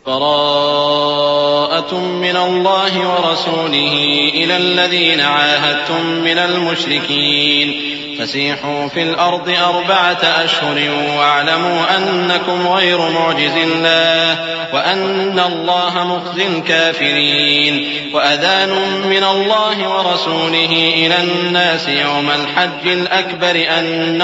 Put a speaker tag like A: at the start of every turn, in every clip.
A: براءة من الله ورسوله إلى الذين عاهدتم من المشركين فسيحوا في الأرض 4 أشهر واعلموا أنكم غير معجز الله وأن الله مخزي الكافرين وأذان من الله ورسوله إلى الناس يوم الحج الأكبر أن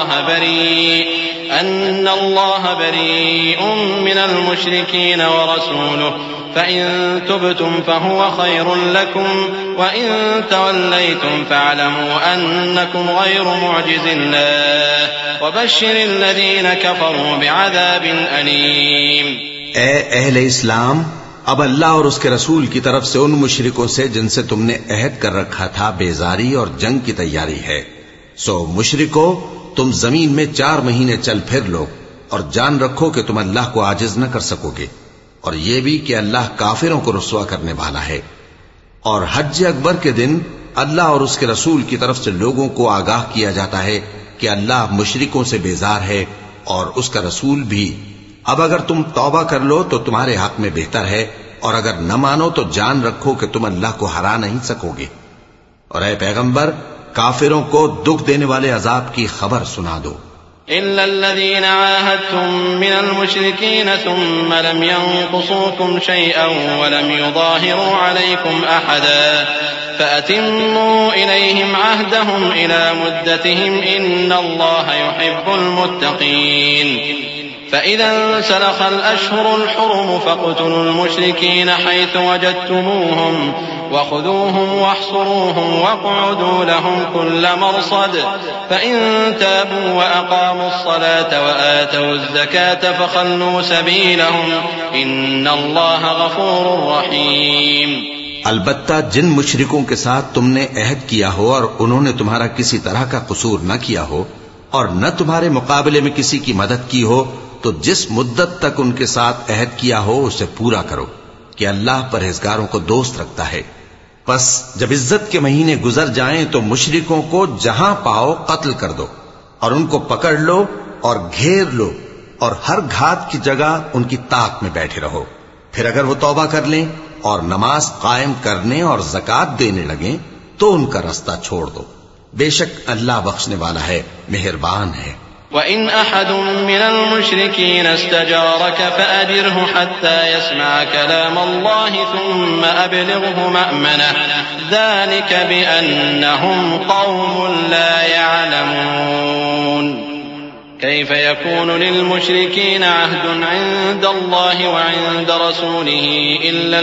A: الله بريء من المشركين ورسوله فإن تبتم فهو خير لكم وإن توليتم فاعلموا أنكم غير معجز الله وبشر الذين كفروا بعذاب أليم.
B: اے اہل اسلام، اب اللہ اور اس کے رسول کی طرف سے ان مشرکوں سے جن سے تم نے عہد کر رکھا تھا بیزاری اور جنگ کی تیاری ہے. سو مشرکو، تم زمین میں 4 مہینے چل پھر لو اور جان رکھو کہ تم اللہ کو عاجز نہ کر سکو گے، اور یہ بھی کہ اللہ کافروں کو رسوا کرنے والا ہے. اور حج اکبر کے دن اللہ اور اس کے رسول کی طرف سے لوگوں کو آگاہ کیا جاتا ہے کہ اللہ مشرکوں سے بیزار ہے اور اس کا رسول بھی. اب اگر تم توبہ کر لو تو تمہارے حق میں بہتر ہے، اور اگر نہ مانو تو جان رکھو کہ تم اللہ کو ہرا نہیں سکو گے. اور اے پیغمبر، کافروں کو دکھ دینے والے عذاب کی خبر سنا دو.
A: إلا الذين عاهدتم من المشركين ثم لم ينقصوكم شيئا ولم يظاهروا عليكم أحدا فأتموا إليهم عهدهم إلى مدتهم إن الله يحب المتقين. فإذا انسلخ الأشهر الحرم فاقتلوا المشركين حيث وجدتموهم وخذوهم واحصروهم واقعدوا لهم كل مرصد فإن تابوا وأقاموا الصلاة وآتوا الزكاة فخلوا سبيلهم إن الله غفور رحيم.
B: البتہ جن مشرکوں کے ساتھ تم نے عہد کیا ہو اور انہوں نے تمہارا کسی طرح کا قصور نہ کیا ہو اور نہ تمہارے مقابلے میں کسی کی مدد کی ہو، تو جس مدت تک ان کے ساتھ عہد کیا ہو اسے پورا کرو کہ اللہ پرہیزگاروں کو دوست رکھتا ہے. پس جب عزت کے مہینے گزر جائیں تو مشرکوں کو جہاں پاؤ قتل کر دو اور ان کو پکڑ لو اور گھیر لو اور ہر گھات کی جگہ ان کی طاق میں بیٹھے رہو. پھر اگر وہ توبہ کر لیں اور نماز قائم کرنے اور زکوٰۃ دینے لگیں تو ان کا رستہ چھوڑ دو. بے شک اللہ بخشنے والا ہے، مہربان ہے.
A: وَإِنْ أَحَدٌ مِّنَ الْمُشْرِكِينَ اسْتَجَارَكَ فَأَجِرْهُ حَتَّى يَسْمَعَ كَلَامَ اللَّهِ ثُمَّ أَبْلِغْهُ مَأْمَنَهُ ذَلِكَ بِأَنَّهُمْ قَوْمٌ لَّا يَعْلَمُونَ. كيف يكون للمشركين عهد عند الله وعند رسوله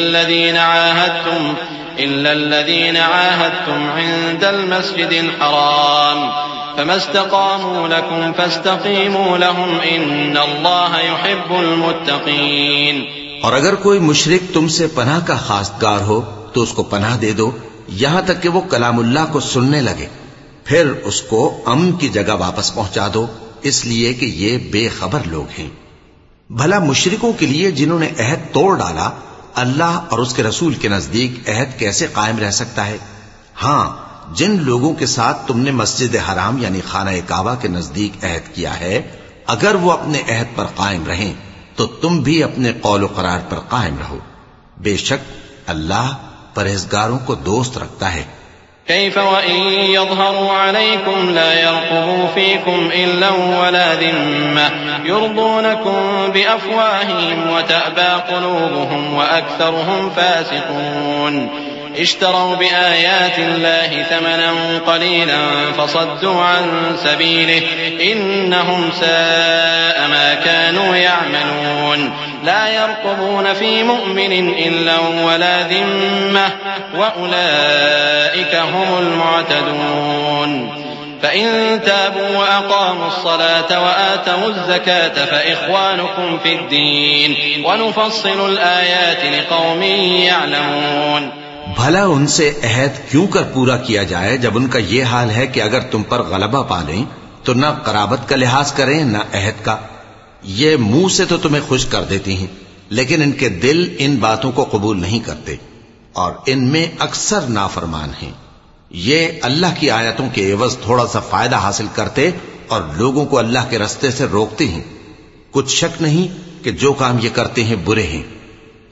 A: إلا الذين عاهدتم عند المسجد الحرام فما استقاموا لكم فاستقيموا لهم إن الله يحب المتقين.
B: اور اگر کوئی مشرک تم سے پناہ کا خواستگار ہو تو اس کو پناہ دے دو یہاں تک کہ وہ کلام اللہ کو سننے لگے، پھر اس کو امن کی جگہ واپس پہنچا دو، اس لیے کہ یہ بے خبر لوگ ہیں. بھلا مشرکوں کے لیے جنہوں نے عہد توڑ ڈالا اللہ اور اس کے رسول کے نزدیک عہد کیسے قائم رہ سکتا ہے؟ ہاں، جن لوگوں کے ساتھ تم نے مسجد حرام یعنی خانہ کعبہ کے نزدیک عہد کیا ہے، اگر وہ اپنے عہد پر قائم رہیں تو تم بھی اپنے قول و قرار پر قائم رہو. بے شک اللہ پرہیزگاروں کو دوست رکھتا ہے.
A: كيف وإن يظهروا عليكم لا يرقبوا فيكم إلا ولا ذمة يرضونكم بأفواههم وتأبى قلوبهم وأكثرهم فاسقون. اشتروا بآيات الله ثمنا قليلا فصدوا عن سبيله إنهم ساء ما كانوا يعملون. لا يرقبون في مؤمن إلا ولا ذمة وأولئك هم المعتدون. فإن تابوا وأقاموا الصلاة وآتوا الزكاة فإخوانكم في الدين ونفصل الآيات لقوم يعلمون.
B: بھلا ان سے عہد کیوں کر پورا کیا جائے جب ان کا یہ حال ہے کہ اگر تم پر غلبہ پالیں تو نہ قرابت کا لحاظ کریں نہ عہد کا. یہ منہ سے تو تمہیں خوش کر دیتی ہیں لیکن ان کے دل ان باتوں کو قبول نہیں کرتے اور ان میں اکثر نافرمان ہیں. یہ اللہ کی آیتوں کے عوض تھوڑا سا فائدہ حاصل کرتے اور لوگوں کو اللہ کے رستے سے روکتے ہیں. کچھ شک نہیں کہ جو کام یہ کرتے ہیں برے ہیں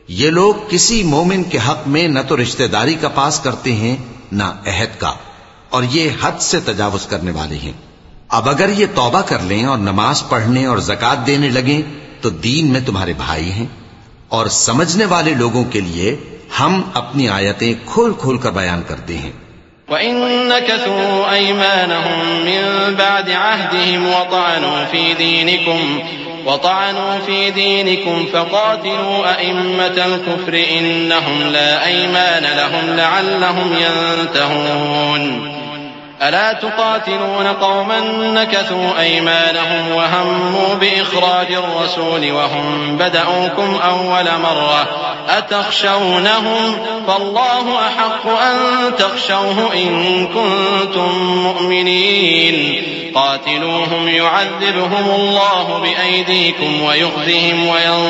B: یہ لوگ کسی مومن کے حق میں نہ تو رشتہ داری کا پاس کرتے ہیں نہ عہد کا، اور یہ حد سے تجاوز کرنے والے ہیں۔ اب اگر یہ توبہ کر لیں اور نماز پڑھنے اور زکات دینے لگیں تو دین میں تمہارے بھائی ہیں، اور سمجھنے والے لوگوں کے لیے ہم اپنی آیتیں کھول کھول کر بیان کرتے ہیں۔
A: وَإِن نَكَثُوا أَيْمَانَهُم مِّن بَعْدِ عَهْدِهِمْ وَطَعَنُوا فِي دِينِكُمْ فَقَاتِلُوا أَئِمَّةَ الْكُفْرِ إِنَّهُمْ لَا أَيْمَانَ لَهُمْ لَعَلَّهُمْ يَنتَهُونَ أَلَا تُقَاتِلُونَ قَوْمًا نَكَثُوا أَيْمَانَهُمْ وَهَمُّوا بِإِخْرَاجِ الرَّسُولِ وَهُمْ بَدَأُوكُمْ أَوَّلَ مَرَّةٍ أَتَخْشَوْنَهُمْ فَاللَّهُ أَحَقُّ أَن تَخْشَوْهُ إِن كُنتُم مُّؤْمِنِينَ قاتلوهم يعذبهم الله بأيديكم ويخزهم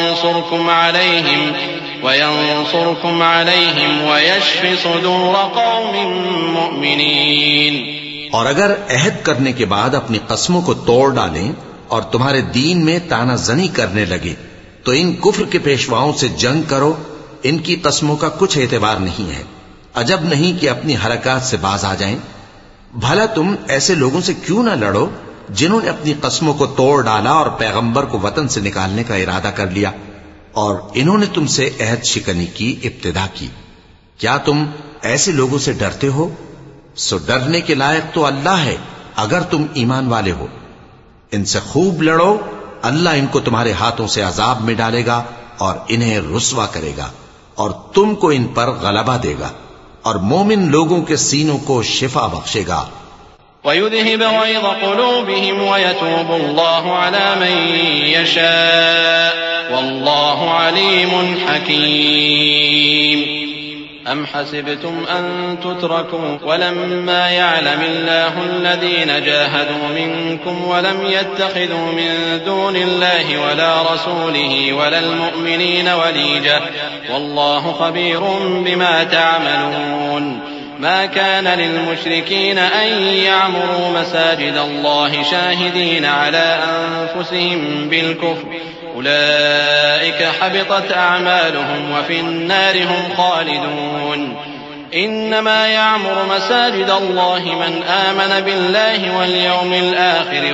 A: وينصركم عليهم ويشف صدور قوم مؤمنين۔
B: اور اگر عہد کرنے کے بعد اپنی قسموں کو توڑ ڈالیں اور تمہارے دین میں تانا زنی کرنے لگے تو ان کفر کے پیشواؤں سے جنگ کرو، ان کی قسموں کا کچھ اعتبار نہیں ہے، عجب نہیں کہ اپنی حرکات سے باز آ جائیں۔ بھلا تم ایسے لوگوں سے کیوں نہ لڑو جنہوں نے اپنی قسموں کو توڑ ڈالا اور پیغمبر کو وطن سے نکالنے کا ارادہ کر لیا، اور انہوں نے تم سے عہد شکنی کی ابتدا کی۔ کیا تم ایسے لوگوں سے ڈرتے ہو؟ سو ڈرنے کے لائق تو اللہ ہے اگر تم ایمان والے ہو۔ ان سے خوب لڑو، اللہ ان کو تمہارے ہاتھوں سے عذاب میں ڈالے گا اور انہیں رسوا کرے گا، اور تم کو ان پر غلبہ دے گا، اور مومن لوگوں کے سینوں کو شفا بخشے گا۔
A: وَيُذْهِبَ غَيْظَ قُلُوبِهِمْ وَيَتُوبُ اللَّهُ عَلَى مَن يَشَاءُ وَاللَّهُ عَلِيمٌ حَكِيمٌ۔ أَمْ حَسِبْتُمْ أَن تُتْرَكُوا وَلَمَّا يَعْلَمِ اللَّهُ الَّذِينَ جَاهَدُوا مِنكُمْ وَلَمْ يَتَّخِذُوا مِن دُونِ اللَّهِ وَلَا رَسُولِهِ وَلَا الْمُؤْمِنِينَ وَلِيجَةً وَاللَّهُ خَبِيرٌ بِمَا تَعْمَلُونَ۔ ما كان للمشركين أن يعمروا مساجد الله شاهدين على أنفسهم بالكفر أولئك حبطت أعمالهم وفي النار هم خالدون۔ إنما يعمر مساجد الله من آمن بالله واليوم الآخر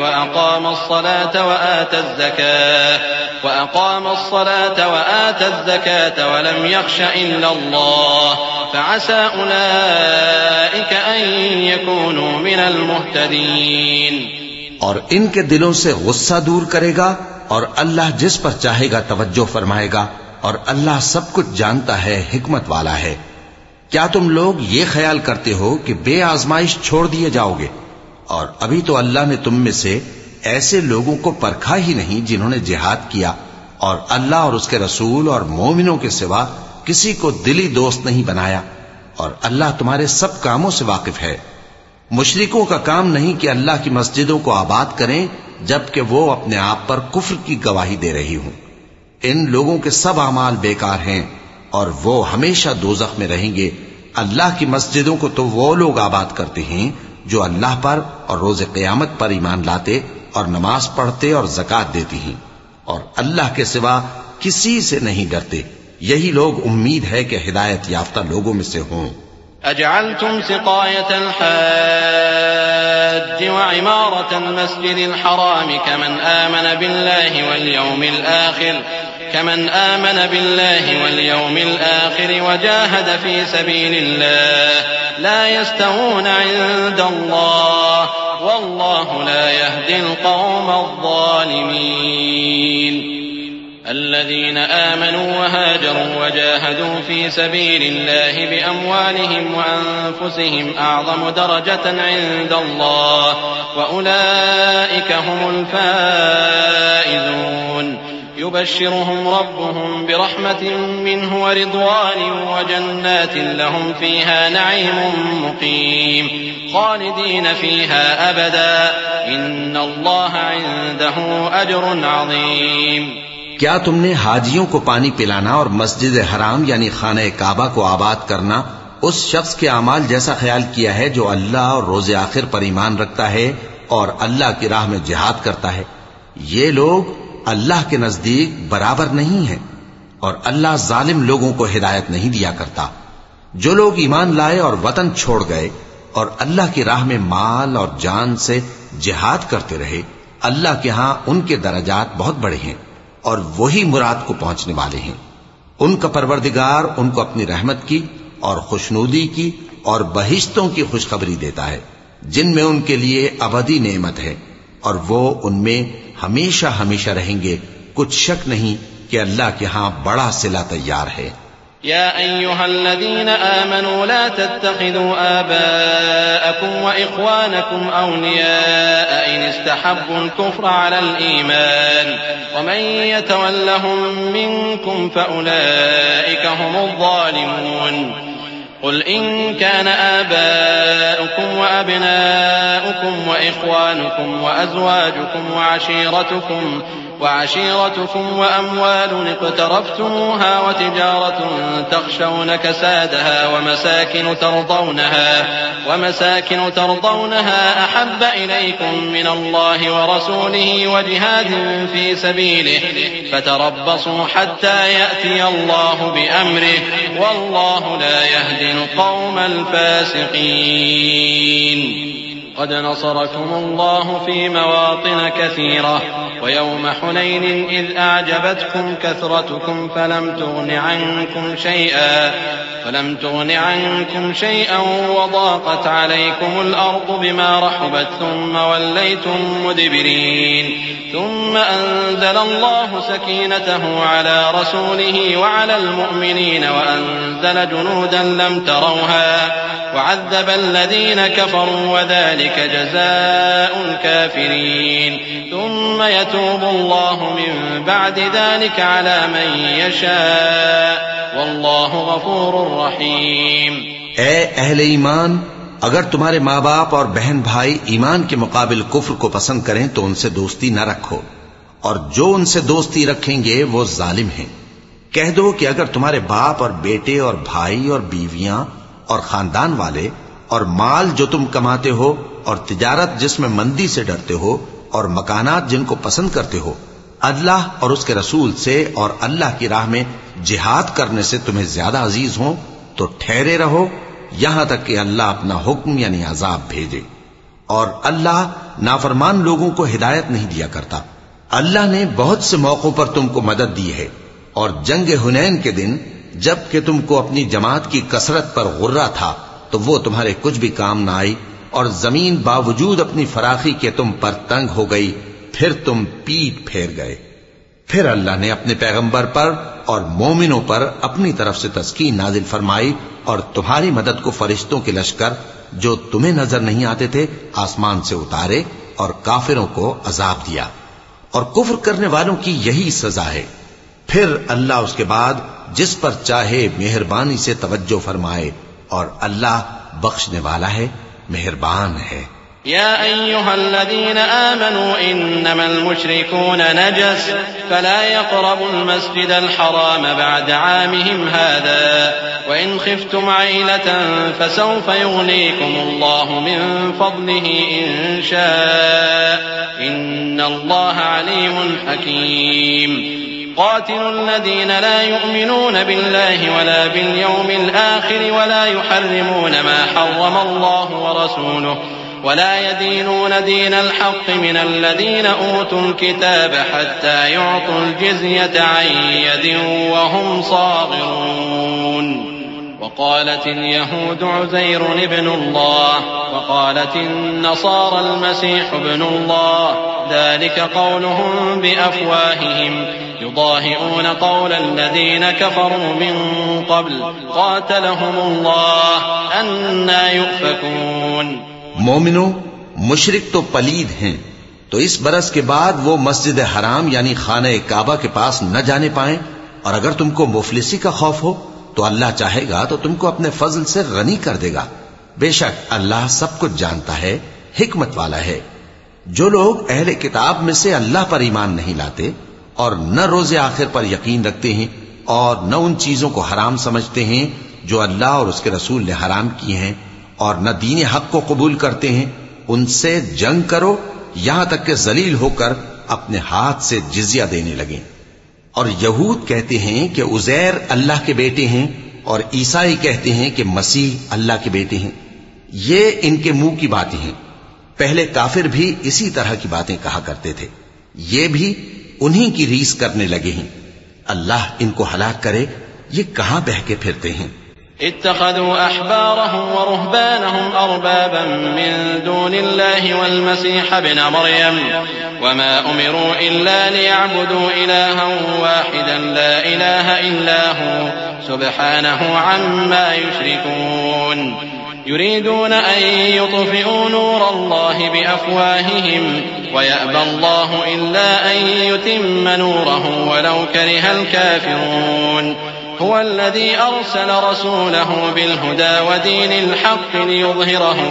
A: وأقام الصلاة وآتى الزكاة ولم يخش إلا الله فعسى أولئك أن يكونوا من المهتدين۔
B: اور ان کے دلوں سے غصہ دور کرے گا، اور اللہ جس پر چاہے گا توجہ فرمائے گا، اور اللہ سب کچھ جانتا ہے، حکمت والا ہے۔ کیا تم لوگ یہ خیال کرتے ہو کہ بے آزمائش چھوڑ دیے جاؤ گے؟ اور ابھی تو اللہ نے تم میں سے ایسے لوگوں کو پرکھا ہی نہیں جنہوں نے جہاد کیا، اور اللہ اور اس کے رسول اور مومنوں کے سوا کسی کو دلی دوست نہیں بنایا، اور اللہ تمہارے سب کاموں سے واقف ہے۔ مشرکوں کا کام نہیں کہ اللہ کی مسجدوں کو آباد کریں جبکہ وہ اپنے آپ پر کفر کی گواہی دے رہی ہوں۔ ان لوگوں کے سب اعمال بیکار ہیں اور وہ ہمیشہ دوزخ میں رہیں گے۔ اللہ کی مسجدوں کو تو وہ لوگ آباد کرتے ہیں جو اللہ پر اور روز قیامت پر ایمان لاتے اور نماز پڑھتے اور زکات دیتے ہیں، اور اللہ کے سوا کسی سے نہیں ڈرتے۔ یہی لوگ امید ہے کہ ہدایت یافتہ لوگوں میں سے ہوں۔
A: أجعلتم سقاية الحاج وعمارة المسجد الحرام كمن آمن بالله واليوم الآخر وجاهد في سبيل الله لا يستوون عند الله والله لا يهدي القوم الظالمين۔ الذين آمنوا وهاجروا وجاهدوا في سبيل الله بأموالهم وأنفسهم أعظم درجة عند الله وأولئك هم الفائزون۔ يبشرهم ربهم برحمة منه ورضوان وجنات لهم فيها نعيم مقيم خالدين فيها أبدا إن الله عنده أجر عظيم۔
B: کیا تم نے حاجیوں کو پانی پلانا اور مسجد حرام یعنی خانہ کعبہ کو آباد کرنا اس شخص کے اعمال جیسا خیال کیا ہے جو اللہ اور روز آخر پر ایمان رکھتا ہے اور اللہ کی راہ میں جہاد کرتا ہے؟ یہ لوگ اللہ کے نزدیک برابر نہیں ہیں۔ اور اللہ ظالم لوگوں کو ہدایت نہیں دیا کرتا۔ جو لوگ ایمان لائے اور وطن چھوڑ گئے اور اللہ کی راہ میں مال اور جان سے جہاد کرتے رہے، اللہ کے ہاں ان کے درجات بہت بڑے ہیں اور وہی مراد کو پہنچنے والے ہیں۔ ان کا پروردگار ان کو اپنی رحمت کی اور خوشنودی کی اور بہشتوں کی خوشخبری دیتا ہے جن میں ان کے لیے ابدی نعمت ہے، اور وہ ان میں ہمیشہ ہمیشہ رہیں گے۔ کچھ شک نہیں کہ اللہ کے ہاں بڑا صلہ تیار ہے۔
A: يا أيها الذين آمنوا لا تتخذوا آباءكم وإخوانكم أولياء إن استحبوا الكفر على الإيمان ومن يتولهم منكم فأولئك هم الظالمون قل إن كان آباؤكم وأبناؤكم وإخوانكم وأزواجكم وعشيرتكم وأموال اقترفتموها وتجارة تخشون كسادها ومساكن ترضونها أحب إليكم من الله ورسوله وجهاد في سبيله فتربصوا حتى يأتي الله بأمره والله لا يهدي القوم الفاسقين قد نصركم الله في مواطن كثيرة ويوم حنين إذ أعجبتكم كثرتكم فلم تغن عنكم شيئا وضاقت عليكم الأرض بما رحبت ثم وليتم مدبرين ثم أنزل الله سكينته على رسوله وعلى المؤمنين وأنزل جنودا لم تروها وعذب الذين كفروا وذلك جزاء الكافرين ثم يتوب الله من بعد ذلك على من يشاء واللہ غفور رحیم۔
B: اے اہل ایمان، اگر تمہارے ماں باپ اور بہن بھائی ایمان کے مقابل کفر کو پسند کریں تو ان سے دوستی نہ رکھو، اور جو ان سے دوستی رکھیں گے وہ ظالم ہیں۔ کہہ دو کہ اگر تمہارے باپ اور بیٹے اور بھائی اور بیویاں اور خاندان والے اور مال جو تم کماتے ہو اور تجارت جس میں مندی سے ڈرتے ہو اور مکانات جن کو پسند کرتے ہو اللہ اور اس کے رسول سے اور اللہ کی راہ میں جہاد کرنے سے تمہیں زیادہ عزیز ہوں تو ٹھہرے رہو یہاں تک کہ اللہ اپنا حکم یعنی عذاب بھیجے، اور اللہ نافرمان لوگوں کو ہدایت نہیں دیا کرتا۔ اللہ نے بہت سے موقعوں پر تم کو مدد دی ہے، اور جنگ حنین کے دن جب کہ تم کو اپنی جماعت کی کثرت پر غرہ تھا تو وہ تمہارے کچھ بھی کام نہ آئی، اور زمین باوجود اپنی فراخی کے تم پر تنگ ہو گئی، پھر تم پیٹ پھیر گئے۔ پھر اللہ نے اپنے پیغمبر پر اور مومنوں پر اپنی طرف سے تسکین نازل فرمائی، اور تمہاری مدد کو فرشتوں کے لشکر جو تمہیں نظر نہیں آتے تھے آسمان سے اتارے، اور کافروں کو عذاب دیا، اور کفر کرنے والوں کی یہی سزا ہے۔ پھر اللہ اس کے بعد جس پر چاہے مہربانی سے توجہ فرمائے، اور اللہ بخشنے والا ہے، مہربان ہے۔
A: يا أيها الذين آمنوا إنما المشركون نجس فلا يقربوا المسجد الحرام بعد عامهم هذا وإن خفتم عيلة فسوف يغنيكم الله من فضله إن شاء إن الله عليم حكيم قاتلوا الذين لا يؤمنون بالله ولا باليوم الآخر ولا يحرمون ما حرم الله ورسوله ولا يدينون دين الحق من الذين أوتوا الكتاب حتى يعطوا الجزية عن يد وهم صاغرون وقالت اليهود عزير ابن الله وقالت النصارى المسيح ابن الله ذلك قولهم بأفواههم يضاهئون قول الذين كفروا من قبل قاتلهم الله أنى يؤفكون۔
B: مومنو، مشرک تو پلید ہیں، تو اس برس کے بعد وہ مسجد حرام یعنی خانہ کعبہ کے پاس نہ جانے پائیں، اور اگر تم کو مفلسی کا خوف ہو تو اللہ چاہے گا تو تم کو اپنے فضل سے غنی کر دے گا، بے شک اللہ سب کچھ جانتا ہے، حکمت والا ہے۔ جو لوگ اہل کتاب میں سے اللہ پر ایمان نہیں لاتے اور نہ روز آخر پر یقین رکھتے ہیں اور نہ ان چیزوں کو حرام سمجھتے ہیں جو اللہ اور اس کے رسول نے حرام کی ہیں، اور نہ دین حق کو قبول کرتے ہیں، ان سے جنگ کرو یہاں تک کہ ذلیل ہو کر اپنے ہاتھ سے جزیہ دینے لگیں، اور یہود کہتے ہیں کہ عزیر اللہ کے بیٹے ہیں، اور عیسائی کہتے ہیں کہ مسیح اللہ کے بیٹے ہیں۔ یہ ان کے منہ کی باتیں ہیں۔ پہلے کافر بھی اسی طرح کی باتیں کہا کرتے تھے، یہ بھی انہی کی ریس کرنے لگے ہیں۔ اللہ ان کو ہلاک کرے، یہ کہاں بہہ کے پھرتے ہیں۔
A: اتخذوا أحبارهم ورهبانهم أربابا من دون الله والمسيح ابن مريم وما أمروا إلا ليعبدوا إلها واحدا لا إله إلا هو سبحانه عما يشركون يريدون أن يطفئوا نور الله بأفواههم ويأبى الله إلا أن يتم نوره ولو كره الكافرون هو الذي أرسل رسوله بالهدى ودين الحق ليظهره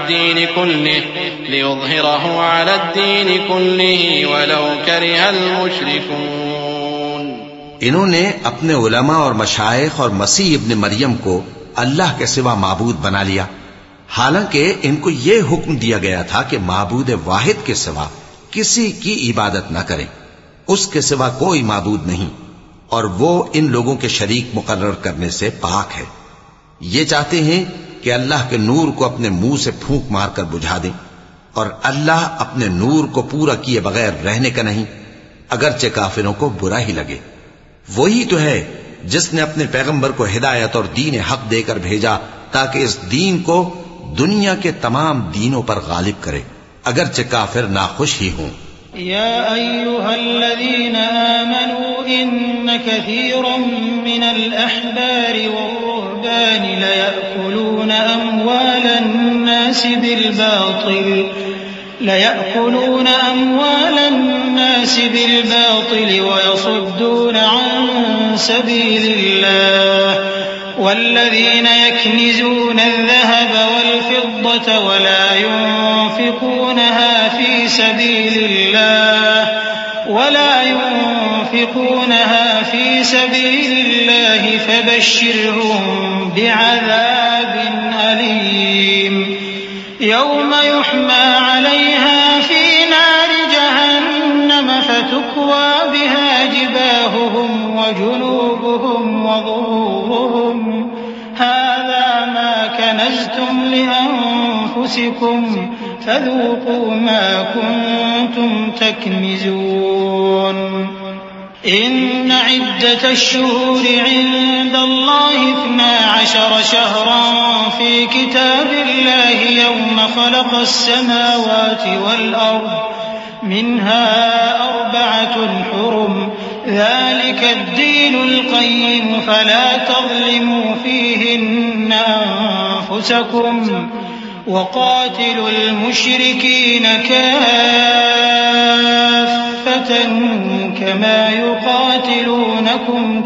A: على الدين كله ولو كره المشركون۔
B: انہوں نے اپنے علماء اور مشائخ اور مسیح ابن مریم کو اللہ کے سوا معبود بنا لیا، حالانکہ ان کو یہ حکم دیا گیا تھا کہ معبود واحد کے سوا کسی کی عبادت نہ کریں، اس کے سوا کوئی معبود نہیں، اور وہ ان لوگوں کے شریک مقرر کرنے سے پاک ہے۔ یہ چاہتے ہیں کہ اللہ کے نور کو اپنے منہ سے پھونک مار کر بجھا دیں، اور اللہ اپنے نور کو پورا کیے بغیر رہنے کا نہیں، اگرچہ کافروں کو برا ہی لگے۔ وہی تو ہے جس نے اپنے پیغمبر کو ہدایت اور دین حق دے کر بھیجا تاکہ اس دین کو دنیا کے تمام دینوں پر غالب کرے، اگرچہ کافر ناخوش ہی ہوں۔
C: يا أيها الذين آمنوا إن كثيرا من الأحبار والرهبان ليأكلون أموال الناس بالباطل ويصدون عن سبيل الله والذين يكنزون الذهب والفضة ولا ينفقونها في سبيل الله فبشرهم بعذاب أليم يوم يحمى عليها في نار جهنم فتكوى بها جباههم وجنوبهم وظهورهم هذا ما كنزتم لأنفسكم فذوقوا ما كنتم تكنزون إن عدة الشهور عند الله 12 شهرا في كتاب الله يوم خلق السماوات والأرض منها 4 حرم ذلك الدين القيم فلا تظلموا فيهن أنفسكم وقاتلوا المشركين كافة كما يقاتلونكم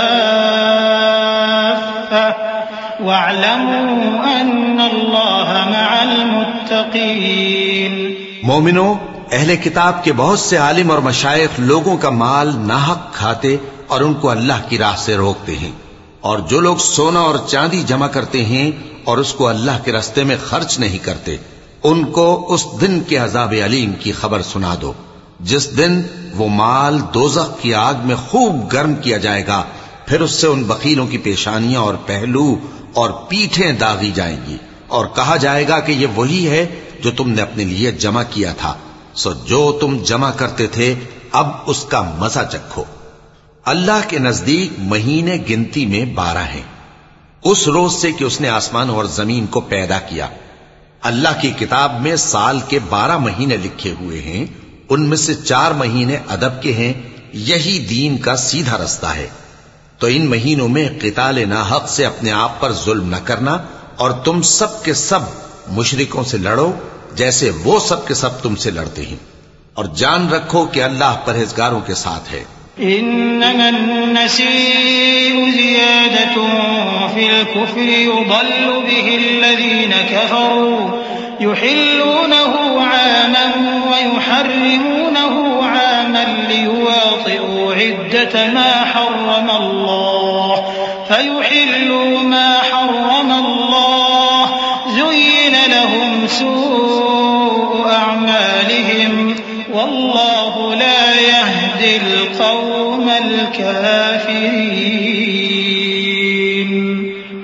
C: كافة واعلموا أن الله مع المتقين۔
B: مومنو، اہل کتاب کے بہت سے عالم اور مشائخ لوگوں کا مال ناحق کھاتے اور ان کو اللہ کی راہ سے روکتے ہیں، اور جو لوگ سونا اور چاندی جمع کرتے ہیں اور اس کو اللہ کے راستے میں خرچ نہیں کرتے، ان کو اس دن کے عذاب علیم کی خبر سنا دو، جس دن وہ مال دوزخ کی آگ میں خوب گرم کیا جائے گا، پھر اس سے ان بخیلوں کی پیشانیاں اور پہلو اور پیٹھیں داغی جائیں گی، اور کہا جائے گا کہ یہ وہی ہے جو تم نے اپنے لیے جمع کیا تھا، سو جو تم جمع کرتے تھے اب اس کا مزہ چکھو۔ اللہ کے نزدیک مہینے گنتی میں 12 ہیں، اس روز سے کہ اس نے آسمان اور زمین کو پیدا کیا۔ اللہ کی کتاب میں سال کے 12 مہینے لکھے ہوئے ہیں، ان میں سے 4 مہینے ادب کے ہیں، یہی دین کا سیدھا رستہ ہے۔ تو ان مہینوں میں قتال ناحق سے اپنے آپ پر ظلم نہ کرنا، اور تم سب کے سب مشرکوں سے لڑو جیسے وہ سب کے سب تم سے لڑتے ہیں، اور جان رکھو کہ اللہ پرہیزگاروں کے ساتھ ہے۔
C: إنما النسيء زيادة في الكفر يضل به الذين كفروا يحلونه عاما ويحرمونه عاما ليواطئوا عدة ما حرم الله فيحلوا ما حرم الله زين لهم سوء أعمالهم والله لا يهدي القوم الكافرين۔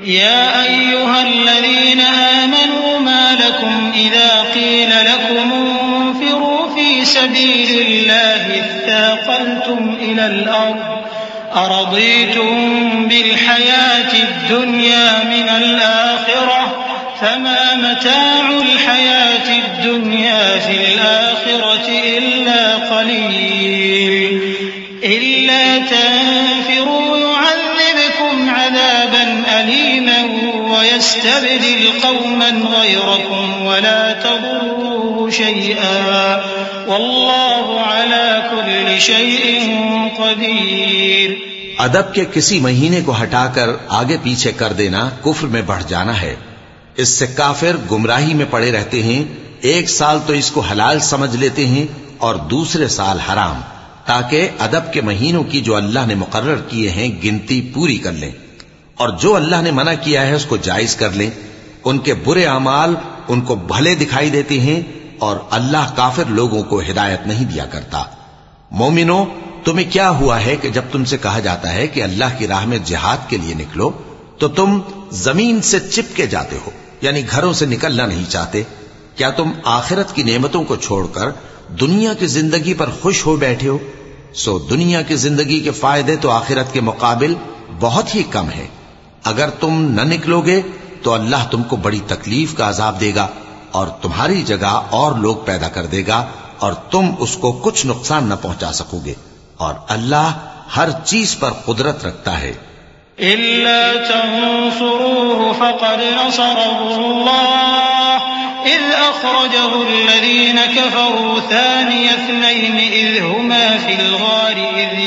C: يا أيها الذين آمنوا ما لكم إذا قيل لكم انفروا في سبيل الله اثاقلتم إلى الأرض أرضيتم بالحياة الدنيا من الآخرة فما متاع الحياة الدنيا في الآخرة إلا قليل إلا تنفروا يعذبكم عذابا أليما ويستبدل قوما غيركم ولا تضروه شيئا والله على كل شيء قدير.
B: ادب کے کسی مہینے کو ہٹا کر آگے پیچھے کر دینا کفر میں بڑھ جانا ہے. اس سے کافر گمراہی میں پڑے رہتے ہیں. ایک سال تو اس کو حلال سمجھ لیتے ہیں اور دوسرے سال حرام، تاکہ ادب کے مہینوں کی جو اللہ نے مقرر کیے ہیں گنتی پوری کر لیں، اور جو اللہ نے منع کیا ہے اس کو جائز کر لیں. ان کے برے اعمال ان کو بھلے دکھائی دیتے ہیں اور اللہ کافر لوگوں کو ہدایت نہیں دیا کرتا. مومنو، تمہیں کیا ہوا ہے کہ جب تم سے کہا جاتا ہے کہ اللہ کی راہ میں جہاد کے لیے نکلو تو تم زمین سے چپکے جاتے ہو، یعنی گھروں سے نکلنا نہیں چاہتے؟ کیا تم آخرت کی نعمتوں کو چھوڑ کر دنیا کی زندگی پر خوش ہو بیٹھے ہو؟ سو دنیا کی زندگی کے فائدے تو آخرت کے مقابل بہت ہی کم ہے. اگر تم نہ نکلو گے تو اللہ تم کو بڑی تکلیف کا عذاب دے گا اور تمہاری جگہ اور لوگ پیدا کر دے گا اور تم اس کو کچھ نقصان نہ پہنچا سکو گے، اور اللہ ہر چیز پر قدرت رکھتا ہے.
C: إلا تنصروه فقد نصره الله إذ أخرجه الذين كفروا ثاني اثنين إذ هما في الغار إذ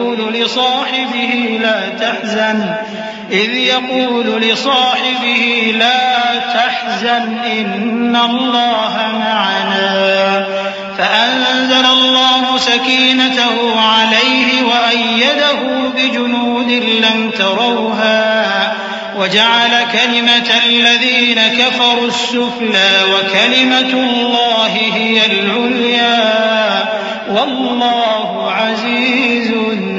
C: يقول لصاحبه لا تحزن إن الله معنا فأنزل الله سكينته عليه وأيده بجنود لم تروها وجعل كلمة الذين كفروا السفلى وكلمة الله هي العليا والله عزيز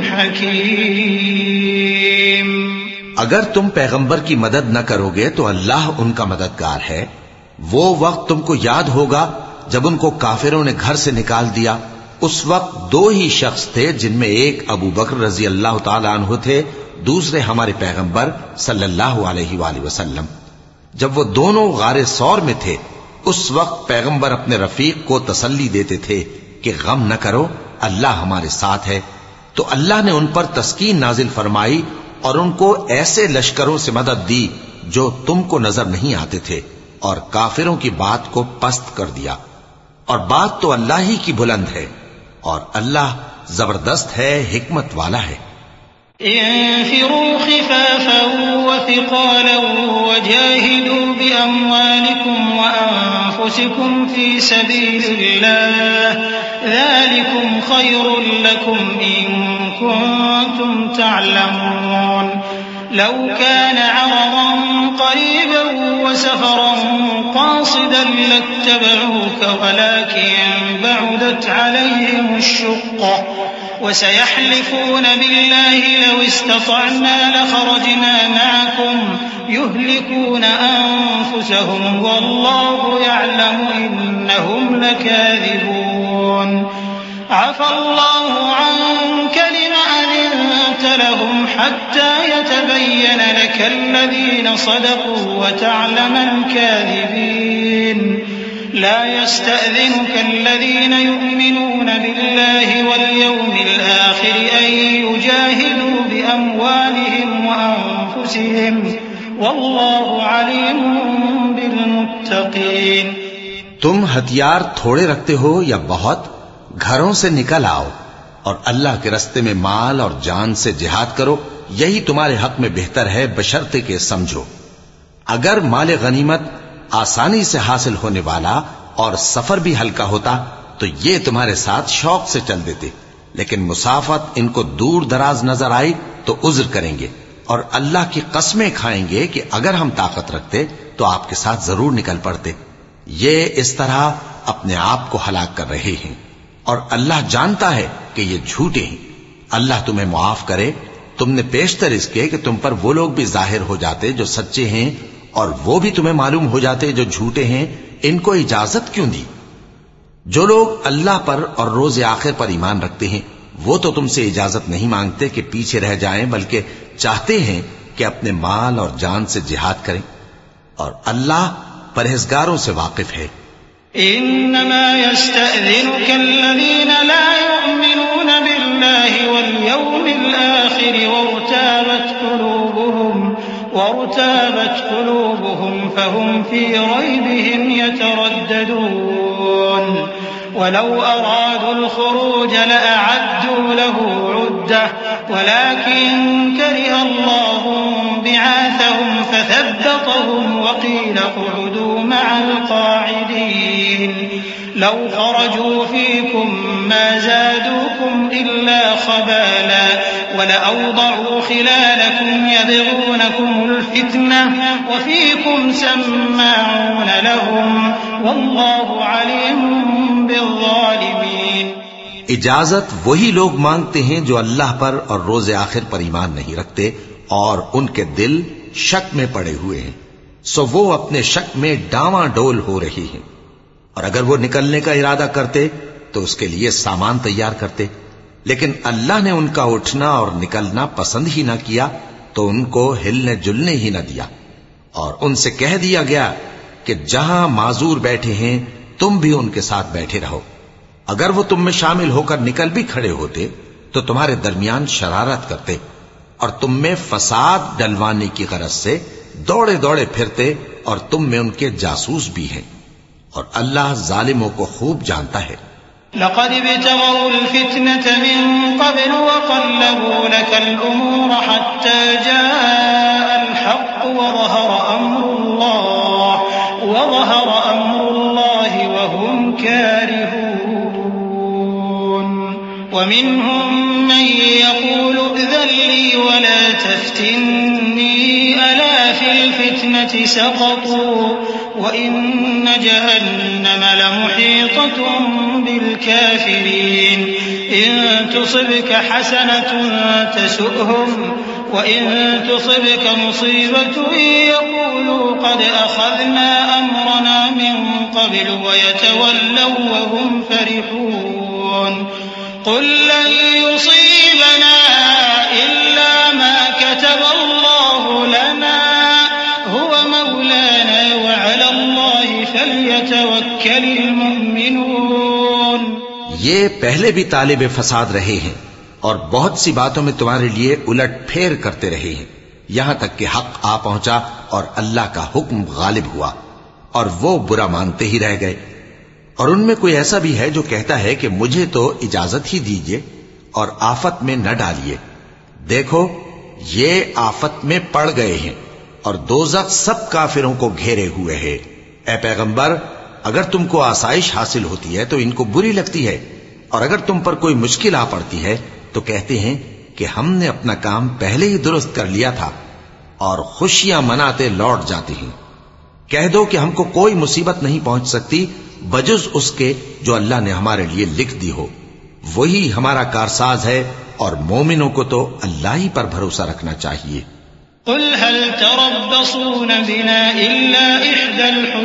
C: حكيم.
B: اگر تم پیغمبر کی مدد نہ کرو گے تو اللہ ان کا مددگار ہے. وہ وقت تم کو یاد ہوگا جب ان کو کافروں نے گھر سے نکال دیا. اس وقت دو ہی شخص تھے جن میں ایک ابو بکر رضی اللہ تعالی عنہ تھے، دوسرے ہمارے پیغمبر صلی اللہ علیہ وآلہ وسلم. جب وہ دونوں غار ثور میں تھے اس وقت پیغمبر اپنے رفیق کو تسلی دیتے تھے کہ غم نہ کرو، اللہ ہمارے ساتھ ہے. تو اللہ نے ان پر تسکین نازل فرمائی اور ان کو ایسے لشکروں سے مدد دی جو تم کو نظر نہیں آتے تھے، اور کافروں کی بات کو پست کر دیا. اور بات تو اللہ ہی کی بلند ہے، اور اللہ زبردست ہے، حکمت والا ہے.
C: انفروا خفافا وثقالا وجاهدوا بأموالكم وأنفسكم في سبيل الله ذلكم خير لكم إن كنتم تعلمون. لو كان عرضا قريبا وسفرا قاصدا لاتبعوك ولكن بعدت عليهم الشقة وسيحلفون بالله لو استطعنا لخرجنا معكم يهلكون أنفسهم والله يعلم إنهم لكاذبون. عفى الله عنك لما أذنت لهم حتى يتبين لك الذين صدقوا وتعلم الكاذبين. لا يستأذنك الذين يؤمنون بالله واليوم الآخر أن يجاهدوا بأموالهم وأنفسهم والله عليم بالمتقين.
B: تم ہتھیار تھوڑے رکھتے ہو یا بہت، گھروں سے نکل آؤ اور اللہ کے رستے میں مال اور جان سے جہاد کرو، یہی تمہارے حق میں بہتر ہے بشرطے کہ سمجھو. اگر مال غنیمت آسانی سے حاصل ہونے والا اور سفر بھی ہلکا ہوتا تو یہ تمہارے ساتھ شوق سے چل دیتے، لیکن مسافت ان کو دور دراز نظر آئی تو عذر کریں گے اور اللہ کی قسمیں کھائیں گے کہ اگر ہم طاقت رکھتے تو آپ کے ساتھ ضرور نکل پڑتے. یہ اس طرح اپنے آپ کو ہلاک کر رہے ہیں اور اللہ جانتا ہے کہ یہ جھوٹے ہیں. اللہ تمہیں معاف کرے تم نے پیشتر اس کے کہ تم پر وہ لوگ بھی ظاہر ہو جاتے جو سچے ہیں اور وہ بھی تمہیں معلوم ہو جاتے جو جھوٹے ہیں، ان کو اجازت کیوں دی؟ جو لوگ اللہ پر اور روز آخر پر ایمان رکھتے ہیں وہ تو تم سے اجازت نہیں مانگتے کہ پیچھے رہ جائیں، بلکہ چاہتے ہیں کہ اپنے مال اور جان سے جہاد کریں، اور اللہ پرہیزگاروں سے واقف ہے۔
C: انما يستأذنك الذين لا يؤمنون بالله واليوم الآخر وارتابت قلوبهم فهم في ريبهم يترددون ولو أرادوا الخروج لأعدوا له عدة ولكن كره الله بعاثهم فثبطهم وقيل اقعدوا مع القاعدين لو خرجوا فيكم ما زادوكم إلا خبالا ولأوضعوا خلالكم يبغونكم الفتنة وفيكم سماعون لهم والله عليم بالظالمين۔
B: اجازت وہی لوگ مانگتے ہیں جو اللہ پر اور روز آخر پر ایمان نہیں رکھتے اور ان کے دل شک میں پڑے ہوئے ہیں، سو وہ اپنے شک میں ڈاواں ڈول ہو رہی ہیں، اور اگر وہ نکلنے کا ارادہ کرتے تو اس کے لیے سامان تیار کرتے، لیکن اللہ نے ان کا اٹھنا اور نکلنا پسند ہی نہ کیا تو ان کو ہلنے جلنے ہی نہ دیا، اور ان سے کہہ دیا گیا کہ جہاں معذور بیٹھے ہیں تم بھی ان کے ساتھ بیٹھے رہو۔ اگر وہ تم میں شامل ہو کر نکل بھی کھڑے ہوتے تو تمہارے درمیان شرارت کرتے اور تم میں فساد ڈلوانے کی غرض سے دوڑے دوڑے پھرتے، اور تم میں ان کے جاسوس بھی ہیں، اور اللہ ظالموں کو خوب جانتا ہے۔
C: لقد ابتغوا الفتنة من قبل وقلبوا لك الأمور حتى جاء الحق وظهر أمر الله وهم كارهون ومنهم من يقول ائذن لي ولا تفتني ألا في الفتنة سقطوا وإن جهنم لمحيطة بالكافرين إن تصبك حسنة تسؤهم وإن تصبك مصيبة يقولوا قد أخذنا أمرنا من قبل ويتولوا وهم فرحون قل لن يصيبنا إلا ما كتب الله لنا هو مولانا وعلى الله فليتوكل المؤمنون۔
B: یہ پہلے بھی طالب فساد رہے ہیں اور بہت سی باتوں میں تمہارے لیے الٹ پھیر کرتے رہے ہیں، یہاں تک کہ حق آ پہنچا اور اللہ کا حکم غالب ہوا اور وہ برا مانتے ہی رہ گئے۔ اور ان میں کوئی ایسا بھی ہے جو کہتا ہے کہ مجھے تو اجازت ہی دیجئے اور آفت میں نہ ڈالیے۔ دیکھو یہ آفت میں پڑ گئے ہیں اور دوزخ سب کافروں کو گھیرے ہوئے ہے۔ اے پیغمبر، اگر تم کو آسائش حاصل ہوتی ہے تو ان کو بری لگتی ہے، اور اگر تم پر کوئی مشکل آ پڑتی ہے تو کہتے ہیں کہ ہم نے اپنا کام پہلے ہی درست کر لیا تھا، اور خوشیاں مناتے لوٹ جاتے ہیں۔ کہہ دو کہ ہم کو کوئی مصیبت نہیں پہنچ سکتی بجز اس کے جو اللہ نے ہمارے لیے لکھ دی ہو، وہی ہمارا کارساز ہے، اور مومنوں کو تو اللہ ہی پر بھروسہ رکھنا چاہیے۔
C: قل هل تربصون بنا إلا إحدى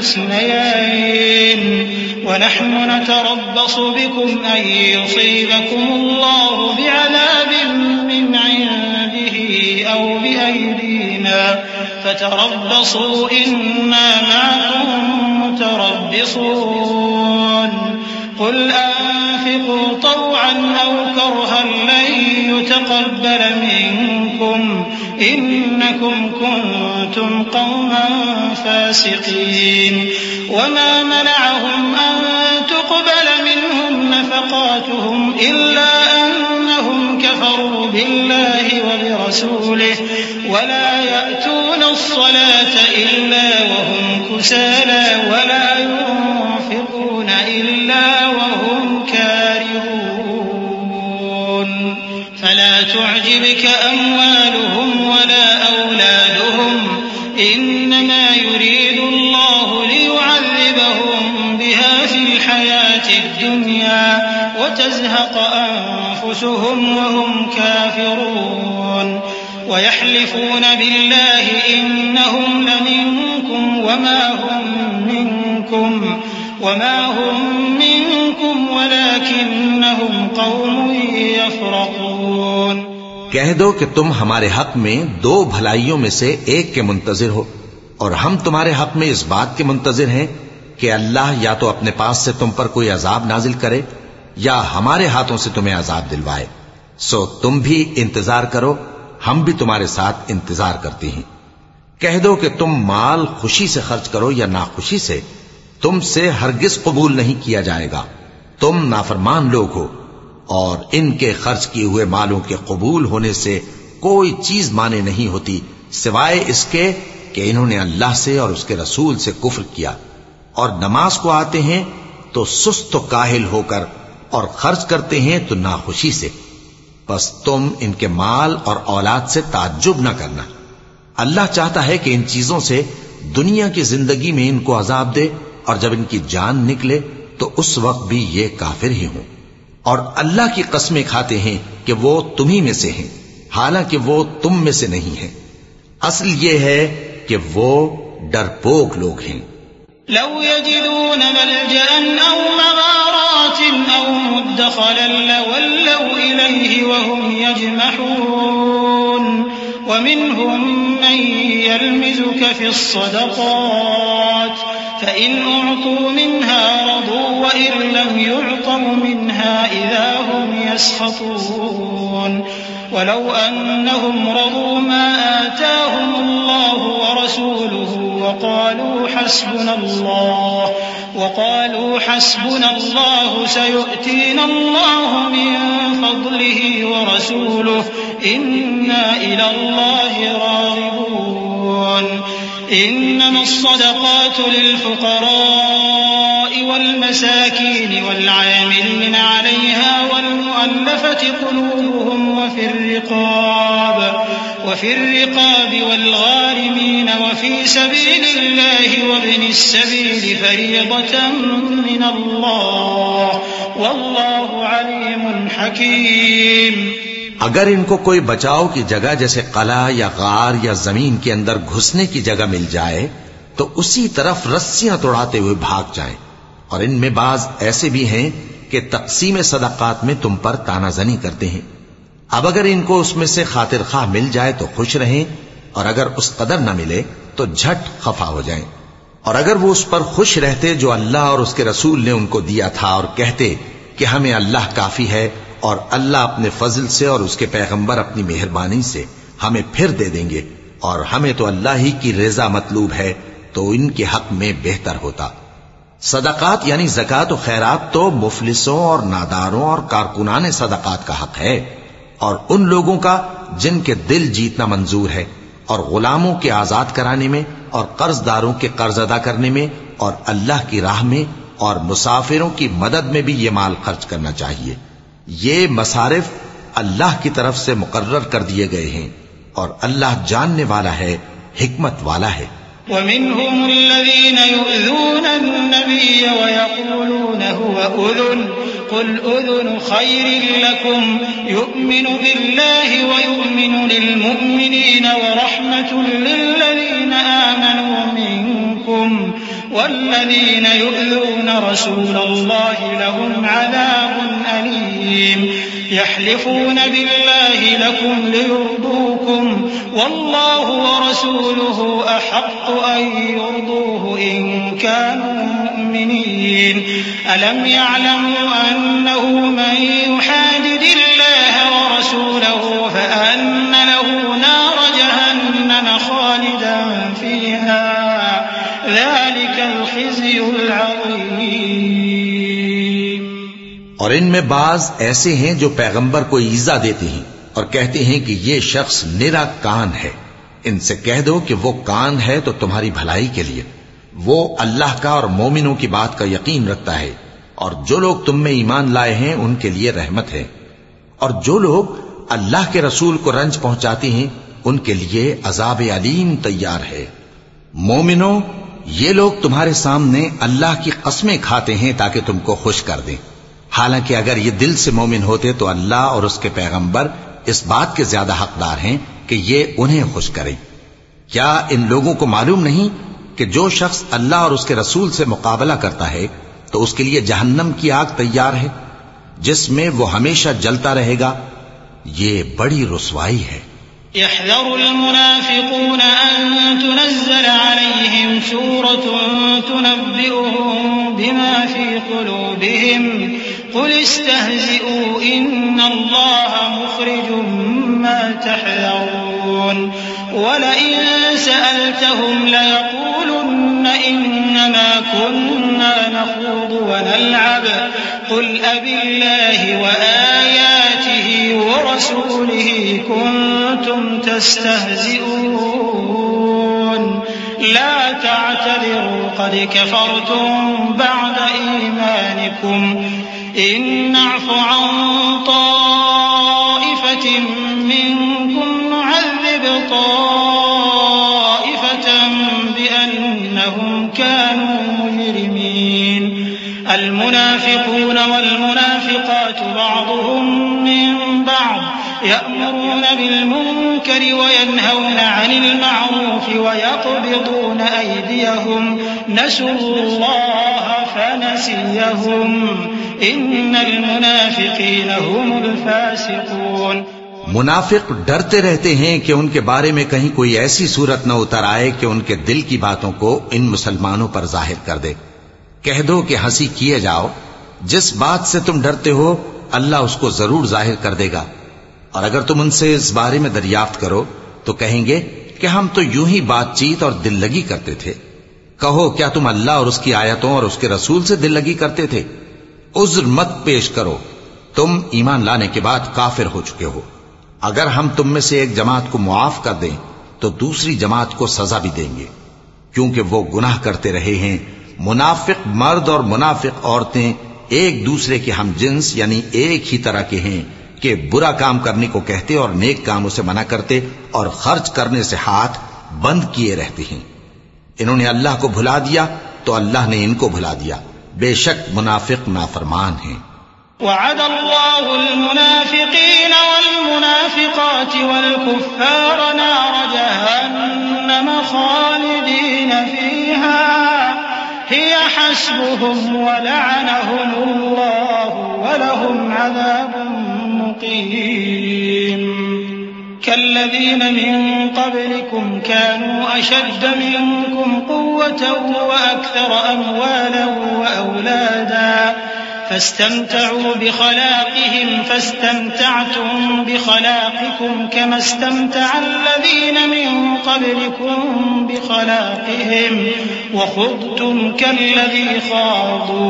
C: الحسنيين ونحن نتربص بكم أن يصيبكم الله بعذاب من عنده أو بأيدينا فتربصوا إنا معكم متربصون قل أنفقوا طوعا أو كرها لن يتقبل منكم إنكم كنتم قوما فاسقين وما منعهم أن تقبل منهم نفقاتهم إلا أنهم كفروا بالله وبرسوله ولا يأتون الصلاة إلا وهم كسالى ولا ينفقون إلا وهم كارهون فلا تعجبك أموالهم ولا أولادهم إنما يريد الله ليعذبهم بها في الحياة الدنيا وتزهق أنفسهم أنفسهم وهم كافرون ويحلفون بالله إنهم لمنكم وما هم منكم ولكنهم قوم يفرقون.
B: کہہ دو کہ تم ہمارے حق میں دو بھلائیوں میں سے ایک کے منتظر ہو، اور ہم تمہارے حق میں اس بات کے منتظر ہیں کہ اللہ یا تو اپنے پاس سے تم پر کوئی عذاب نازل کرے یا ہمارے ہاتھوں سے تمہیں عذاب دلوائے. سو تم بھی انتظار کرو، ہم بھی تمہارے ساتھ انتظار کرتے ہیں. کہہ دو کہ تم مال خوشی سے خرچ کرو یا ناخوشی سے، تم سے ہرگز قبول نہیں کیا جائے گا. تم نافرمان لوگ ہو، اور ان کے خرچ کیے ہوئے مالوں کے قبول ہونے سے کوئی چیز مانے نہیں ہوتی سوائے اس کے کہ انہوں نے اللہ سے اور اس کے رسول سے کفر کیا، اور نماز کو آتے ہیں تو سست و کاہل ہو کر، اور خرچ کرتے ہیں تو ناخوشی سے. بس تم ان کے مال اور اولاد سے تعجب نہ کرنا. اللہ چاہتا ہے کہ ان چیزوں سے دنیا کی زندگی میں ان کو عذاب دے، اور جب ان کی جان نکلے تو اس وقت بھی یہ کافر ہی ہوں. اور اللہ کی قسمیں کھاتے ہیں کہ وہ تمہیں میں سے ہیں، حالانکہ وہ تم میں سے نہیں ہیں. اصل یہ ہے کہ وہ ڈرپوک لوگ ہیں.
C: لو يجدون ملجأ أو مغارات أو مدخلا لولوا إليه وهم يجمحون ومنهم من يلمزك في الصدقات فإن أعطوا منها رضوا وإن لم يعطوا منها إذا هم يسخطون. ولو أنهم رضوا ما آتاهم الله ورسوله وقالوا حسبنا الله سيؤتينا الله من فضله ورسوله إنا إلى الله راغبون. إنما الصدقات للفقراء والمساكين والعاملين عليها والمؤلفة قلوبهم وفي الرقاب والغارمين وفي سبيل الله وابن السبيل فريضة من الله والله عليم حكيم.
B: اگر ان کو کوئی بچاؤ کی جگہ جیسے قلعہ یا غار یا زمین کے اندر گھسنے کی جگہ مل جائے تو اسی طرف رسیاں توڑاتے ہوئے بھاگ جائیں. اور ان میں بعض ایسے بھی ہیں کہ تقسیم صدقات میں تم پر تانا زنی کرتے ہیں. اب اگر ان کو اس میں سے خاطر خواہ مل جائے تو خوش رہیں، اور اگر اس قدر نہ ملے تو جھٹ خفا ہو جائیں. اور اگر وہ اس پر خوش رہتے جو اللہ اور اس کے رسول نے ان کو دیا تھا، اور کہتے کہ ہمیں اللہ کافی ہے اور اللہ اپنے فضل سے اور اس کے پیغمبر اپنی مہربانی سے ہمیں پھر دے دیں گے، اور ہمیں تو اللہ ہی کی رضا مطلوب ہے، تو ان کے حق میں بہتر ہوتا. صدقات یعنی زکوٰۃ و خیرات تو مفلسوں اور ناداروں اور کارکنان صدقات کا حق ہے، اور ان لوگوں کا جن کے دل جیتنا منظور ہے، اور غلاموں کے آزاد کرانے میں، اور قرض داروں کے قرض ادا کرنے میں، اور اللہ کی راہ میں، اور مسافروں کی مدد میں بھی یہ مال خرچ کرنا چاہیے. یہ مصارف اللہ کی طرف سے مقرر کر دیے گئے ہیں، اور اللہ جاننے والا ہے، حکمت والا ہے.
C: ومنهم الذين يؤذون النبي ويقولون هو أذن قل أذن خير لكم يؤمن بالله ويؤمن للمؤمنين ورحمة للذين آمنوا منكم والذين يؤذون رسول الله لهم عذاب أليم. يحلفون بالله لكم ليرضوكم والله ورسوله أحق أن يرضوه إن كانوا مؤمنين. ألم يعلموا أنه من يحادد الله ورسوله فأن له نار جهنم خالدا فيها ذلك الخزي العظيم.
B: اور ان میں بعض ایسے ہیں جو پیغمبر کو ایذا دیتے ہیں اور کہتے ہیں کہ یہ شخص نرا کان ہے. ان سے کہہ دو کہ وہ کان ہے تو تمہاری بھلائی کے لیے، وہ اللہ کا اور مومنوں کی بات کا یقین رکھتا ہے، اور جو لوگ تم میں ایمان لائے ہیں ان کے لیے رحمت ہے، اور جو لوگ اللہ کے رسول کو رنج پہنچاتے ہیں ان کے لیے عذاب علیم تیار ہے. مومنوں، یہ لوگ تمہارے سامنے اللہ کی قسمیں کھاتے ہیں تاکہ تم کو خوش کر دیں، حالانکہ اگر یہ دل سے مومن ہوتے تو اللہ اور اس کے پیغمبر اس بات کے زیادہ حقدار ہیں کہ یہ انہیں خوش کریں۔ کیا ان لوگوں کو معلوم نہیں کہ جو شخص اللہ اور اس کے رسول سے مقابلہ کرتا ہے تو اس کے لیے جہنم کی آگ تیار ہے جس میں وہ ہمیشہ جلتا رہے گا، یہ بڑی رسوائی ہے۔
C: يحذر المنافقون أن تنزل عليهم سورة تنبئهم بما في قلوبهم قل استهزئوا إن الله مخرج ما تحذرون ولئن سألتهم ليقولن إنما كنا نخوض ونلعب قل أبالله وآياته ورسوله كنتم تستهزئون لا تعتذروا قد كفرتم بعد إيمانكم إن نعف عن طائفة منكم نعذب طائفة بأنهم كانوا مجرمين المنافقون والمنافقات بعضهم من بعض يأمرون بالمنكر وينهون عن المعروف ويقبضون أيديهم نسوا الله فنسيهم إن المنافقين هم الفاسقون۔
B: منافق ڈرتے رہتے ہیں کہ ان کے بارے میں کہیں کوئی ایسی صورت نہ اتر آئے کہ ان کے دل کی باتوں کو ان مسلمانوں پر ظاہر کر دے۔ کہہ دو کہ ہنسی کیے جاؤ، جس بات سے تم ڈرتے ہو اللہ اس کو ضرور ظاہر کر دے گا، اور اگر تم ان سے اس بارے میں دریافت کرو تو کہیں گے کہ ہم تو یوں ہی بات چیت اور دل لگی کرتے تھے۔ کہو کیا تم اللہ اور اس کی آیتوں اور اس کے رسول سے دل لگی کرتے تھے؟ عذر مت پیش کرو، تم ایمان لانے کے بعد کافر ہو چکے ہو۔ اگر ہم تم میں سے ایک جماعت کو معاف کر دیں تو دوسری جماعت کو سزا بھی دیں گے، کیونکہ وہ گناہ کرتے رہے ہیں۔ منافق مرد اور منافق عورتیں ایک دوسرے کے ہم جنس یعنی ایک ہی طرح کے ہیں کہ برا کام کرنے کو کہتے اور نیک کاموں سے منع کرتے اور خرچ کرنے سے ہاتھ بند کیے رہتے ہیں۔ انہوں نے اللہ کو بھلا دیا تو اللہ نے ان کو بھلا دیا، بے شک منافق نافرمان ہیں۔
C: وعد الله المنافقين والمنافقات والكفار نار جهنم خالدين فيها هي حسبهم ولعنهم الله ولهم عذاب مقيم كالذين من قبلكم كانوا أشد منكم قوة وأكثر أموالا وأولادا فاستمتعوا بخلاقهم فاستمتعتم بخلاقكم كما استمتع الذين من قبلكم بخلاقهم وخضتم كالذي خاضوا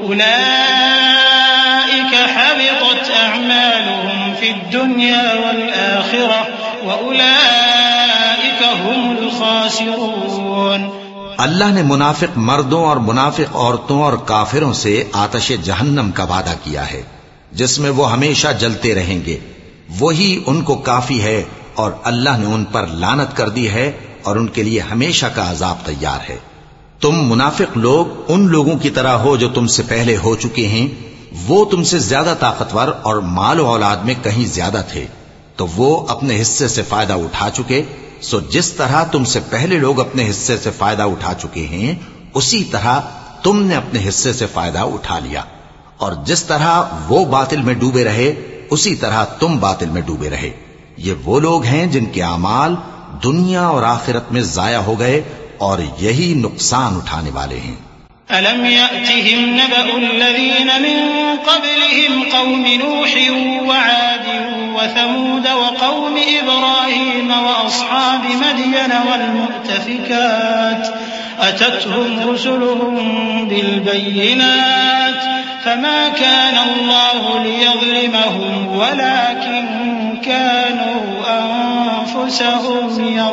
C: أولئك حبطت أعمالهم في الدنيا والآخرة وأولئك هم الخاسرون۔
B: اللہ نے منافق مردوں اور منافق عورتوں اور کافروں سے آتش جہنم کا وعدہ کیا ہے جس میں وہ ہمیشہ جلتے رہیں گے، وہی ان کو کافی ہے، اور اللہ نے ان پر لعنت کر دی ہے اور ان کے لیے ہمیشہ کا عذاب تیار ہے۔ تم منافق لوگ ان لوگوں کی طرح ہو جو تم سے پہلے ہو چکے ہیں، وہ تم سے زیادہ طاقتور اور مال و اولاد میں کہیں زیادہ تھے، تو وہ اپنے حصے سے فائدہ اٹھا چکے، سو جس طرح تم سے پہلے لوگ اپنے حصے سے فائدہ اٹھا چکے ہیں اسی طرح تم نے اپنے حصے سے فائدہ اٹھا لیا، اور جس طرح وہ باطل میں ڈوبے رہے اسی طرح تم باطل میں ڈوبے رہے۔ یہ وہ لوگ ہیں جن کے اعمال دنیا اور آخرت میں ضائع ہو گئے اور یہی نقصان اٹھانے والے ہیں۔
C: أَلَمْ يَأْتِهِمْ نَبَأُ الَّذِينَ مِن قَبْلِهِمْ قَوْمِ نُوحٍ وَعَادٍ وَثَمُودَ وَقَوْمِ إِبْرَاهِيمَ وَأَصْحَابِ مَدْيَنَ وَالْمُؤْتَفِكَاتِ أَتَتْهُمْ رُسُلُهُم بِالْبَيِّنَاتِ فَمَا كَانَ اللَّهُ لِيَظْلِمَهُمْ وَلَكِن كَانُوا أَنفُسَهُمْ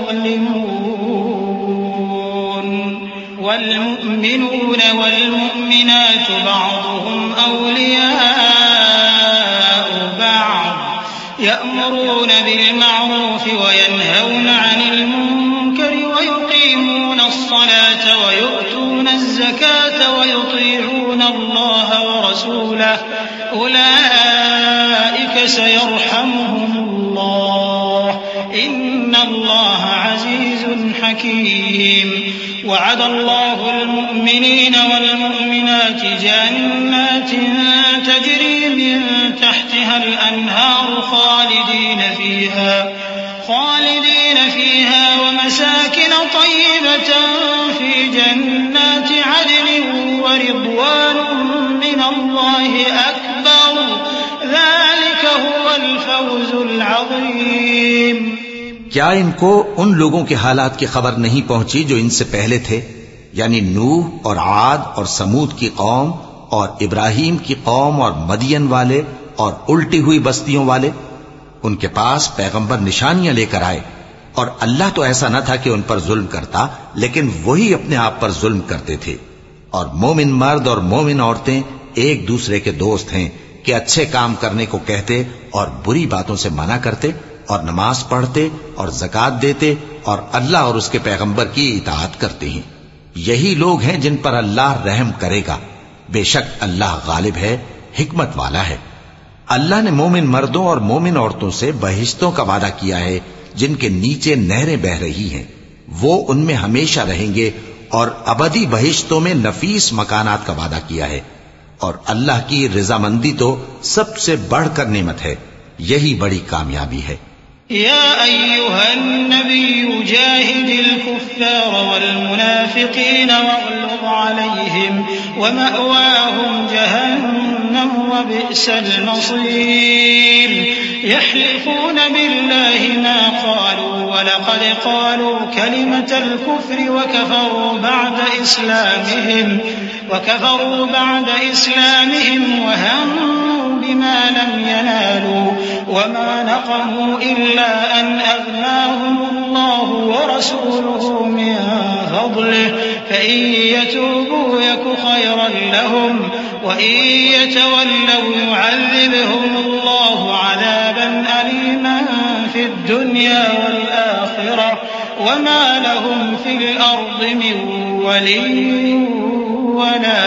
C: يَظْلِمُونَ والمؤمنون والمؤمنات بعضهم أولياء بعض يأمرون بالمعروف وينهون عن المنكر ويقيمون الصلاة ويؤتون الزكاة الزكاة ويطيعون الله ورسوله أولئك سيرحمهم الله إن الله عزيز حكيم وعد الله المؤمنين والمؤمنات جنات تجري من تحتها الأنهار خالدين فيها ومساكن طيبة في جنات عدن ورضوان من الله أكبر ذلك هو الفوز العظيم.
B: کیا ان کو ان لوگوں کے حالات کی خبر نہیں پہنچی جو ان سے پہلے تھے، یعنی نوح اور عاد اور سمود کی قوم اور ابراہیم کی قوم اور مدین والے اور الٹی ہوئی بستیوں والے؟ ان کے پاس پیغمبر نشانیاں لے کر آئے، اور اللہ تو ایسا نہ تھا کہ ان پر ظلم کرتا، لیکن وہی اپنے آپ پر ظلم کرتے تھے. اور مومن مرد اور مومن عورتیں ایک دوسرے کے دوست ہیں کہ اچھے کام کرنے کو کہتے اور بری باتوں سے منع کرتے اور نماز پڑھتے اور زکوٰۃ دیتے اور اللہ اور اس کے پیغمبر کی اطاعت کرتے ہیں. یہی لوگ ہیں جن پر اللہ رحم کرے گا. بے شک اللہ غالب ہے، حکمت والا ہے. اللہ نے مومن مردوں اور مومن عورتوں سے بہشتوں کا وعدہ کیا ہے جن کے نیچے نہریں بہ رہی ہیں، وہ ان میں ہمیشہ رہیں گے، اور ابدی بہشتوں میں نفیس مکانات کا وعدہ کیا ہے. اور اللہ کی رضامندی تو سب سے بڑھ کر نعمت ہے، یہی بڑی کامیابی ہے.
C: يا أيها النبي جاهد الكفار والمنافقين واغلظ عليهم ومأواهم جهنم وبئس المصير. يحلفون بالله ما قالوا ولقد قالوا كلمة الكفر وكفروا بعد إسلامهم وهموا بما لم ينالوا وما نقموا إلا أن أغناهم الله ورسوله من فضله فإن يتوبوا يك خيرا لهم وإن يتولوا يعذبهم الله عذابا أليما في الدنيا والآخرة وما لهم في الأرض من ولي ولا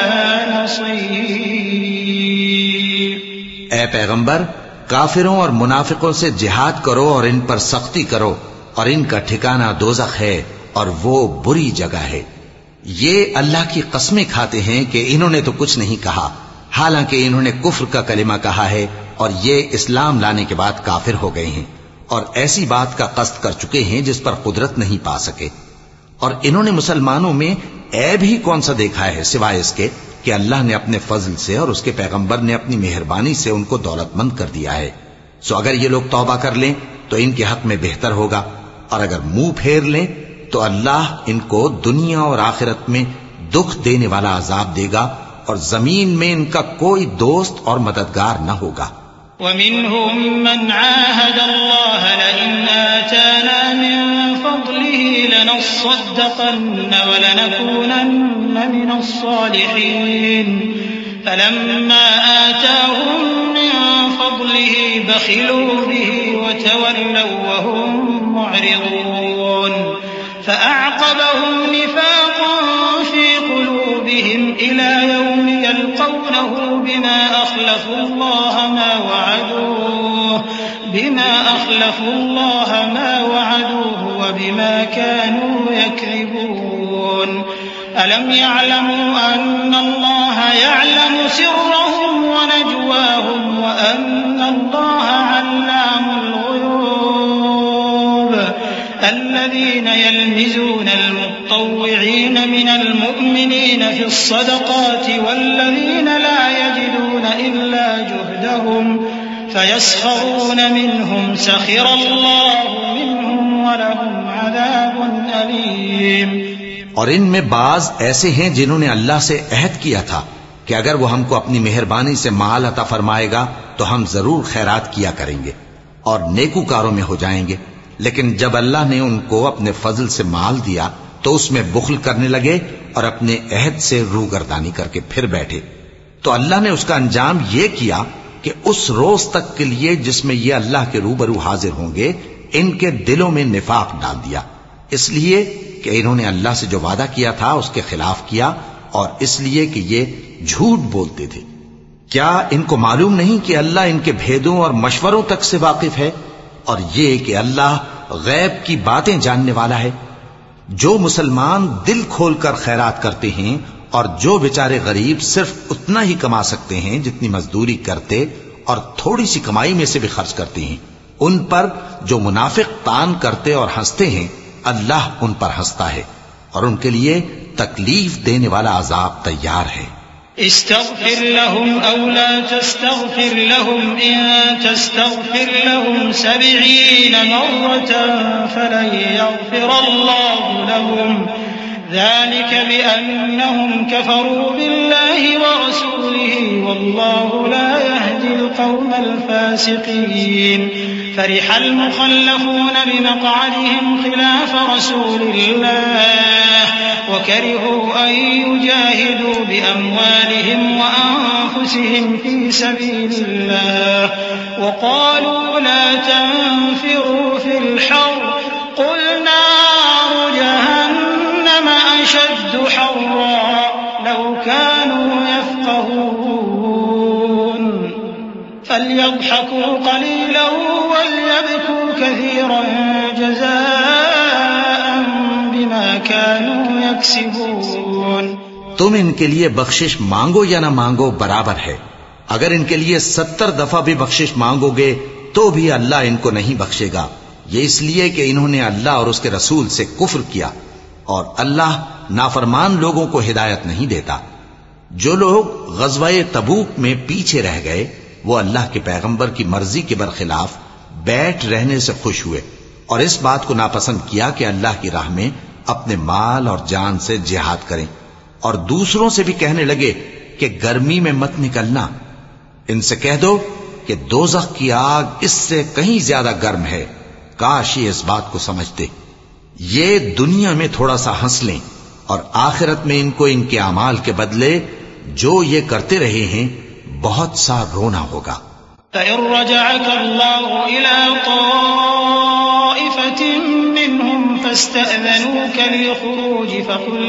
C: نصير.
B: اے پیغمبر، کافروں اور منافقوں سے جہاد کرو اور ان پر سختی کرو، اور ان کا ٹھکانہ دوزخ ہے اور وہ بری جگہ ہے. یہ اللہ کی قسمیں کھاتے ہیں کہ انہوں نے تو کچھ نہیں کہا، حالانکہ انہوں نے کفر کا کلمہ کہا ہے اور یہ اسلام لانے کے بعد کافر ہو گئے ہیں، اور ایسی بات کا قصد کر چکے ہیں جس پر قدرت نہیں پا سکے. اور انہوں نے مسلمانوں میں عیب ہی کون سا دیکھا ہے سوائے اس کے کہ اللہ نے اپنے فضل سے اور اس کے پیغمبر نے اپنی مہربانی سے ان کو دولت مند کر دیا ہے. سو اگر یہ لوگ توبہ کر لیں تو ان کے حق میں بہتر ہوگا، اور اگر منہ پھیر لیں تو اللہ ان کو دنیا اور آخرت میں دکھ دینے والا عذاب دے گا، اور زمین میں ان کا کوئی دوست اور مددگار نہ ہوگا.
C: ومنهم من عاهد الله لئن آتانا من فضله لنصدقن ولنكونن من الصالحين فلما آتاهم من فضله بخلوا به وتولوا وهم معرضون فأعقبهم نفاقا في قلوبهم إلى يوم يلقونه بما أخلفوا الله ما وعدوه وبما كانوا يكذبون. ألم يعلموا أن الله يعلم سرهم ونجواهم وأن الله علام الغيوب. الذين يلمزون المطوعين من المؤمنين في الصدقات والذين لا يجدون إلا جهدهم فيسخرون منهم سخر الله منهم ولهم عذاب أليم.
B: اور ان میں بعض ایسے ہیں جنہوں نے اللہ سے عہد کیا تھا کہ اگر وہ ہم کو اپنی مہربانی سے مال عطا فرمائے گا تو ہم ضرور خیرات کیا کریں گے اور نیکوکاروں میں ہو جائیں گے. لیکن جب اللہ نے ان کو اپنے فضل سے مال دیا تو اس میں بخل کرنے لگے اور اپنے عہد سے روگردانی کر کے پھر بیٹھے. تو اللہ نے اس کا انجام یہ کیا کہ اس روز تک کے لیے جس میں یہ اللہ کے روبرو حاضر ہوں گے ان کے دلوں میں نفاق ڈال دیا، اس لیے کہ انہوں نے اللہ سے جو وعدہ کیا تھا اس کے خلاف کیا اور اس لیے کہ یہ جھوٹ بولتے تھے۔ کیا ان کو معلوم نہیں کہ اللہ ان کے بھیدوں اور مشوروں تک سے واقف ہے، اور یہ کہ اللہ غیب کی باتیں جاننے والا ہے؟ جو مسلمان دل کھول کر خیرات کرتے ہیں اور جو بیچارے غریب صرف اتنا ہی کما سکتے ہیں جتنی مزدوری کرتے اور تھوڑی سی کمائی میں سے بھی خرچ کرتے ہیں، ان پر جو منافق تان کرتے اور ہنستے ہیں اللہ ان پر ہنستا ہے، اور ان کے لیے تکلیف دینے والا عذاب تیار ہے۔
C: استغفر لهم أو لا تستغفر لهم إن تستغفر لهم 70 مرة فلن يغفر الله لهم ذلك بأنهم كفروا بالله ورسوله والله لا يهدي القوم الفاسقين فرح المخلفون بمقعدهم خلاف رسول الله وكرهوا أن يجاهدوا بأموالهم وأنفسهم في سبيل الله وقالوا لا تنفروا في الحر قل نار جهنم أشد حرا لو كانوا يفقهون فليضحكوا قليلا وليبكوا كثيرا جزاء بما كانوا يكسبون۔
B: تم ان کے لیے بخشش مانگو یا نہ مانگو برابر ہے، اگر ان کے لیے 70 دفعہ بھی بخشش مانگو گے تو بھی اللہ ان کو نہیں بخشے گا، یہ اس لیے کہ انہوں نے اللہ اور اس کے رسول سے کفر کیا، اور اللہ نافرمان لوگوں کو ہدایت نہیں دیتا۔ جو لوگ غزوہ تبوک میں پیچھے رہ گئے وہ اللہ کے پیغمبر کی مرضی کے برخلاف بیٹھ رہنے سے خوش ہوئے اور اس بات کو ناپسند کیا کہ اللہ کی راہ میں اپنے مال اور جان سے جہاد کریں، اور دوسروں سے بھی کہنے لگے کہ گرمی میں مت نکلنا، ان سے کہہ دو کہ دوزخ کی آگ اس سے کہیں زیادہ گرم ہے، کاش یہ اس بات کو سمجھتے۔ یہ دنیا میں تھوڑا سا ہنس لیں اور آخرت میں ان کو ان کے اعمال کے بدلے جو یہ کرتے رہے ہیں بہت سا رونا ہوگا۔
C: فَإِن رَّجَعَكَ اللَّهُ إِلَىٰ طَائِفَةٍ مِّنْهُمْ فَاسْتَأْذَنُوكَ لِلْخُرُوجِ فَقُل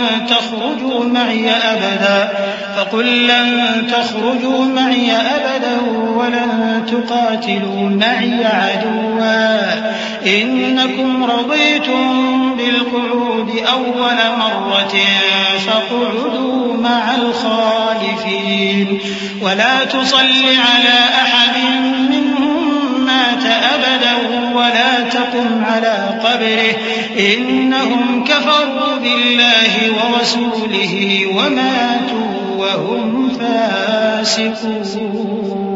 C: لَّن تَخْرُجُوا مَعِيَ أَبَدًا وَلَن تُقَاتِلُوا مَعِيَ عَدُوًّا إِنَّكُمْ رَضِيتُم بِالْقُعُودِ أَوَّلَ مَرَّةٍ فَاقْعُدُوا مَعَ الْخَالِفِينَ وَلَا تُصَلِّ عَلَىٰ أَحَدٍ مِّنْهُم مَّاتَ أَبَدًا وَلَا تَقُمْ عَلَىٰ قَبْرِهِ إِنَّهُمْ كَفَرُوا بِاللَّهِ وَرَسُولِهِ وَمَاتُوا وَهُمْ فَاسِقُونَ۔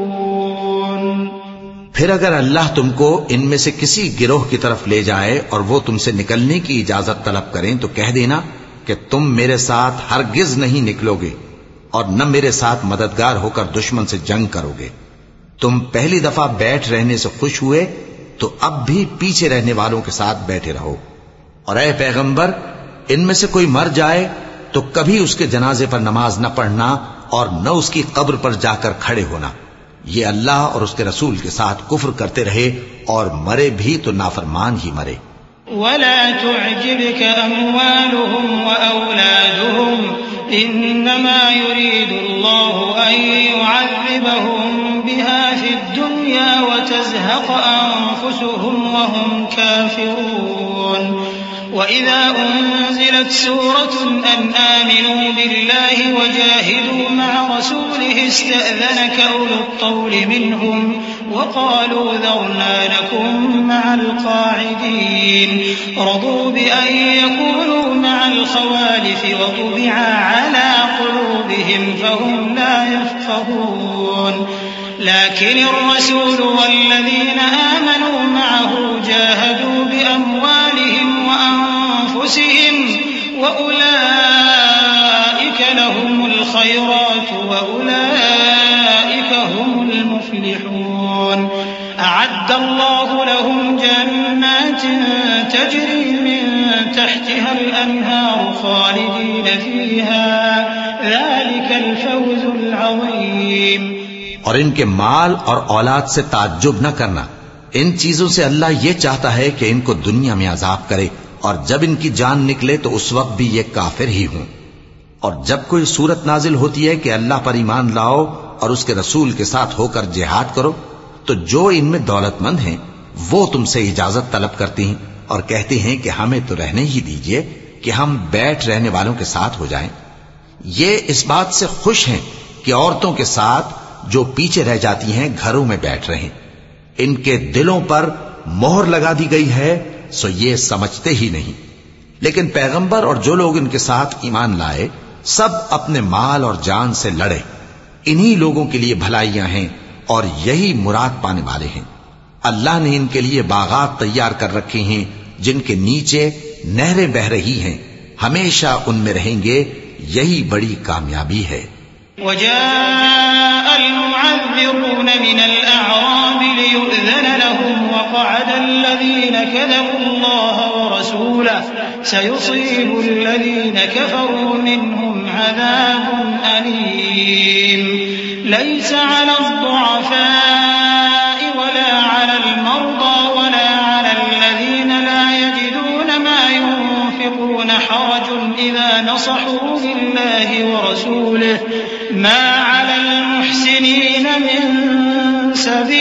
B: پھر اگر اللہ تم کو ان میں سے کسی گروہ کی طرف لے جائے اور وہ تم سے نکلنے کی اجازت طلب کریں تو کہہ دینا کہ تم میرے ساتھ ہرگز نہیں نکلو گے اور نہ میرے ساتھ مددگار ہو کر دشمن سے جنگ کرو گے۔ تم پہلی دفعہ بیٹھ رہنے سے خوش ہوئے تو اب بھی پیچھے رہنے والوں کے ساتھ بیٹھے رہو، اور اے پیغمبر ان میں سے کوئی مر جائے تو کبھی اس کے جنازے پر نماز نہ پڑھنا اور نہ اس کی قبر پر جا کر کھڑے ہونا، یہ اللہ اور اس کے رسول کے ساتھ کفر کرتے رہے اور مرے بھی تو نافرمان ہی مرے۔
C: وَلَا تُعْجِبْكَ أَمْوَالُهُمْ وَأَوْلَادُهُمْ إِنَّمَا يُرِيدُ اللَّهُ أَن يُعَذِّبَهُم بِهَا فِي الدُّنْيَا وَتَزْهَقَ أَنفُسُهُمْ وَهُمْ كَافِرُونَ۔ وَإِذَا أُنزِلَتْ سُورَةٌ أَنْ آمِنُوا بِاللَّهِ وَجَاهِدُوا مَعَ رَسُولِهِ اسْتَأْذَنَكَ أُولُو الطَّوْلِ مِنْهُمْ وَقَالُوا ذَرْنَا نَكُن مَّعَ الْقَاعِدِينَ رَضُوا بِأَن يَكُونُوا مَعَ الْخَوَالِفِ وَطُبِعَ عَلَىٰ قُلُوبِهِمْ فَهُمْ لَا يَفْقَهُونَ لَٰكِنِ الرَّسُولُ وَالَّذِينَ آمَنُوا مَعَهُ جَاهَدُوا بِأَمْوَالِهِمْ وَأَنفُسِهِمْ وَأُولَٰئِكَ لَهُمُ الْخَيْرَاتُ وَأُولَٰئِكَ هُمُ الْمُفْلِحُونَ أَعَدَّ اللَّهُ لَهُمْ جَنَّاتٍ تَجْرِي مِن تَحْتِهَا الْأَنْهَارُ خَالِدِينَ فِيهَا ذَلِكَ الْفَوْزُ الْعَظِيمُ۔
B: اور ان کے مال اور اولاد سے تعجب نہ کرنا، ان چیزوں سے اللہ یہ چاہتا ہے کہ ان کو دنیا میں عذاب کرے اور جب ان کی جان نکلے تو اس وقت بھی یہ کافر ہی ہوں، اور جب کوئی صورت نازل ہوتی ہے کہ اللہ پر ایمان لاؤ اور اس کے رسول کے ساتھ ہو کر جہاد کرو، تو جو ان میں دولت مند ہیں وہ تم سے اجازت طلب کرتی ہیں اور کہتے ہیں کہ ہمیں تو رہنے ہی دیجئے کہ ہم بیٹھ رہنے والوں کے ساتھ ہو جائیں۔ یہ اس بات سے خوش ہیں کہ عورتوں کے ساتھ جو پیچھے رہ جاتی ہیں گھروں میں بیٹھ رہیں۔ ان کے دلوں پر مہر لگا دی گئی ہے، سو یہ سمجھتے ہی نہیں۔ لیکن پیغمبر اور جو لوگ ان کے ساتھ ایمان لائے سب اپنے مال اور جان سے لڑے۔ انہی لوگوں کے لیے بھلائیاں ہیں اور یہی مراد پانے والے ہیں۔ اللہ نے ان کے لیے باغات تیار کر رکھے ہیں جن کے نیچے نہریں بہ رہی ہیں، ہمیشہ ان میں رہیں گے، یہی بڑی کامیابی ہے۔
C: وجاء المعذرون من الأعراب ليؤذن لهم وقعد الذين كذبوا الله ورسوله سيصيب الذين كفروا منهم عذاب أليم ليس على الضعفاء ولا على المرضى ولا على الذين لا يجدون ما ينفقون حرج إذا نصحوا لله ورسوله ما على المحسنين من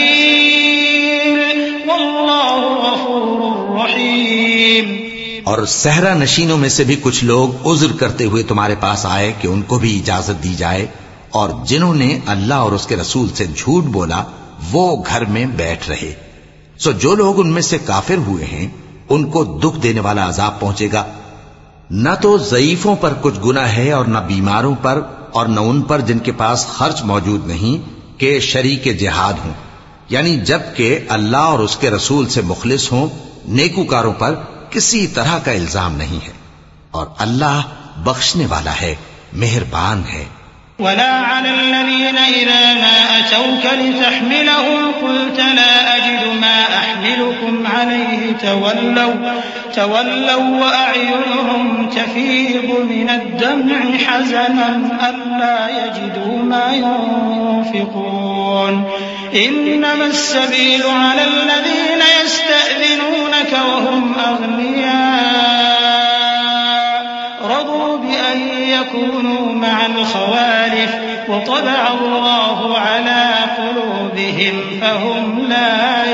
C: سبيل والله غفور رحيم۔
B: اور صحرا نشینوں میں سے بھی کچھ لوگ عذر کرتے ہوئے تمہارے پاس آئے کہ ان کو بھی اجازت دی جائے، اور جنہوں نے اللہ اور اس کے رسول سے جھوٹ بولا وہ گھر میں بیٹھ رہے۔ سو جو لوگ ان میں سے کافر ہوئے ہیں ان کو دکھ دینے والا عذاب پہنچے گا۔ نہ تو ضعیفوں پر کچھ گناہ ہے اور نہ بیماروں پر اور نہ ان پر جن کے پاس خرچ موجود نہیں کہ شریک جہاد ہوں، یعنی جب کہ اللہ اور اس کے رسول سے مخلص ہوں، نیکوکاروں پر کسی طرح کا الزام نہیں ہے، اور اللہ بخشنے والا ہے، مہربان ہے۔
C: ولا على الذين إذا ما أتوك لتحملهم قلت لا أجد ما أحملكم عليه تولوا وأعينهم تفيض من الدمع حزنا ألا يجدوا ما ينفقون إنما السبيل على الذين يستأذنونك وهم أغنياء رضوا بأن يكونوا مع الخوالف وطبع الله على قلوبهم فهم لا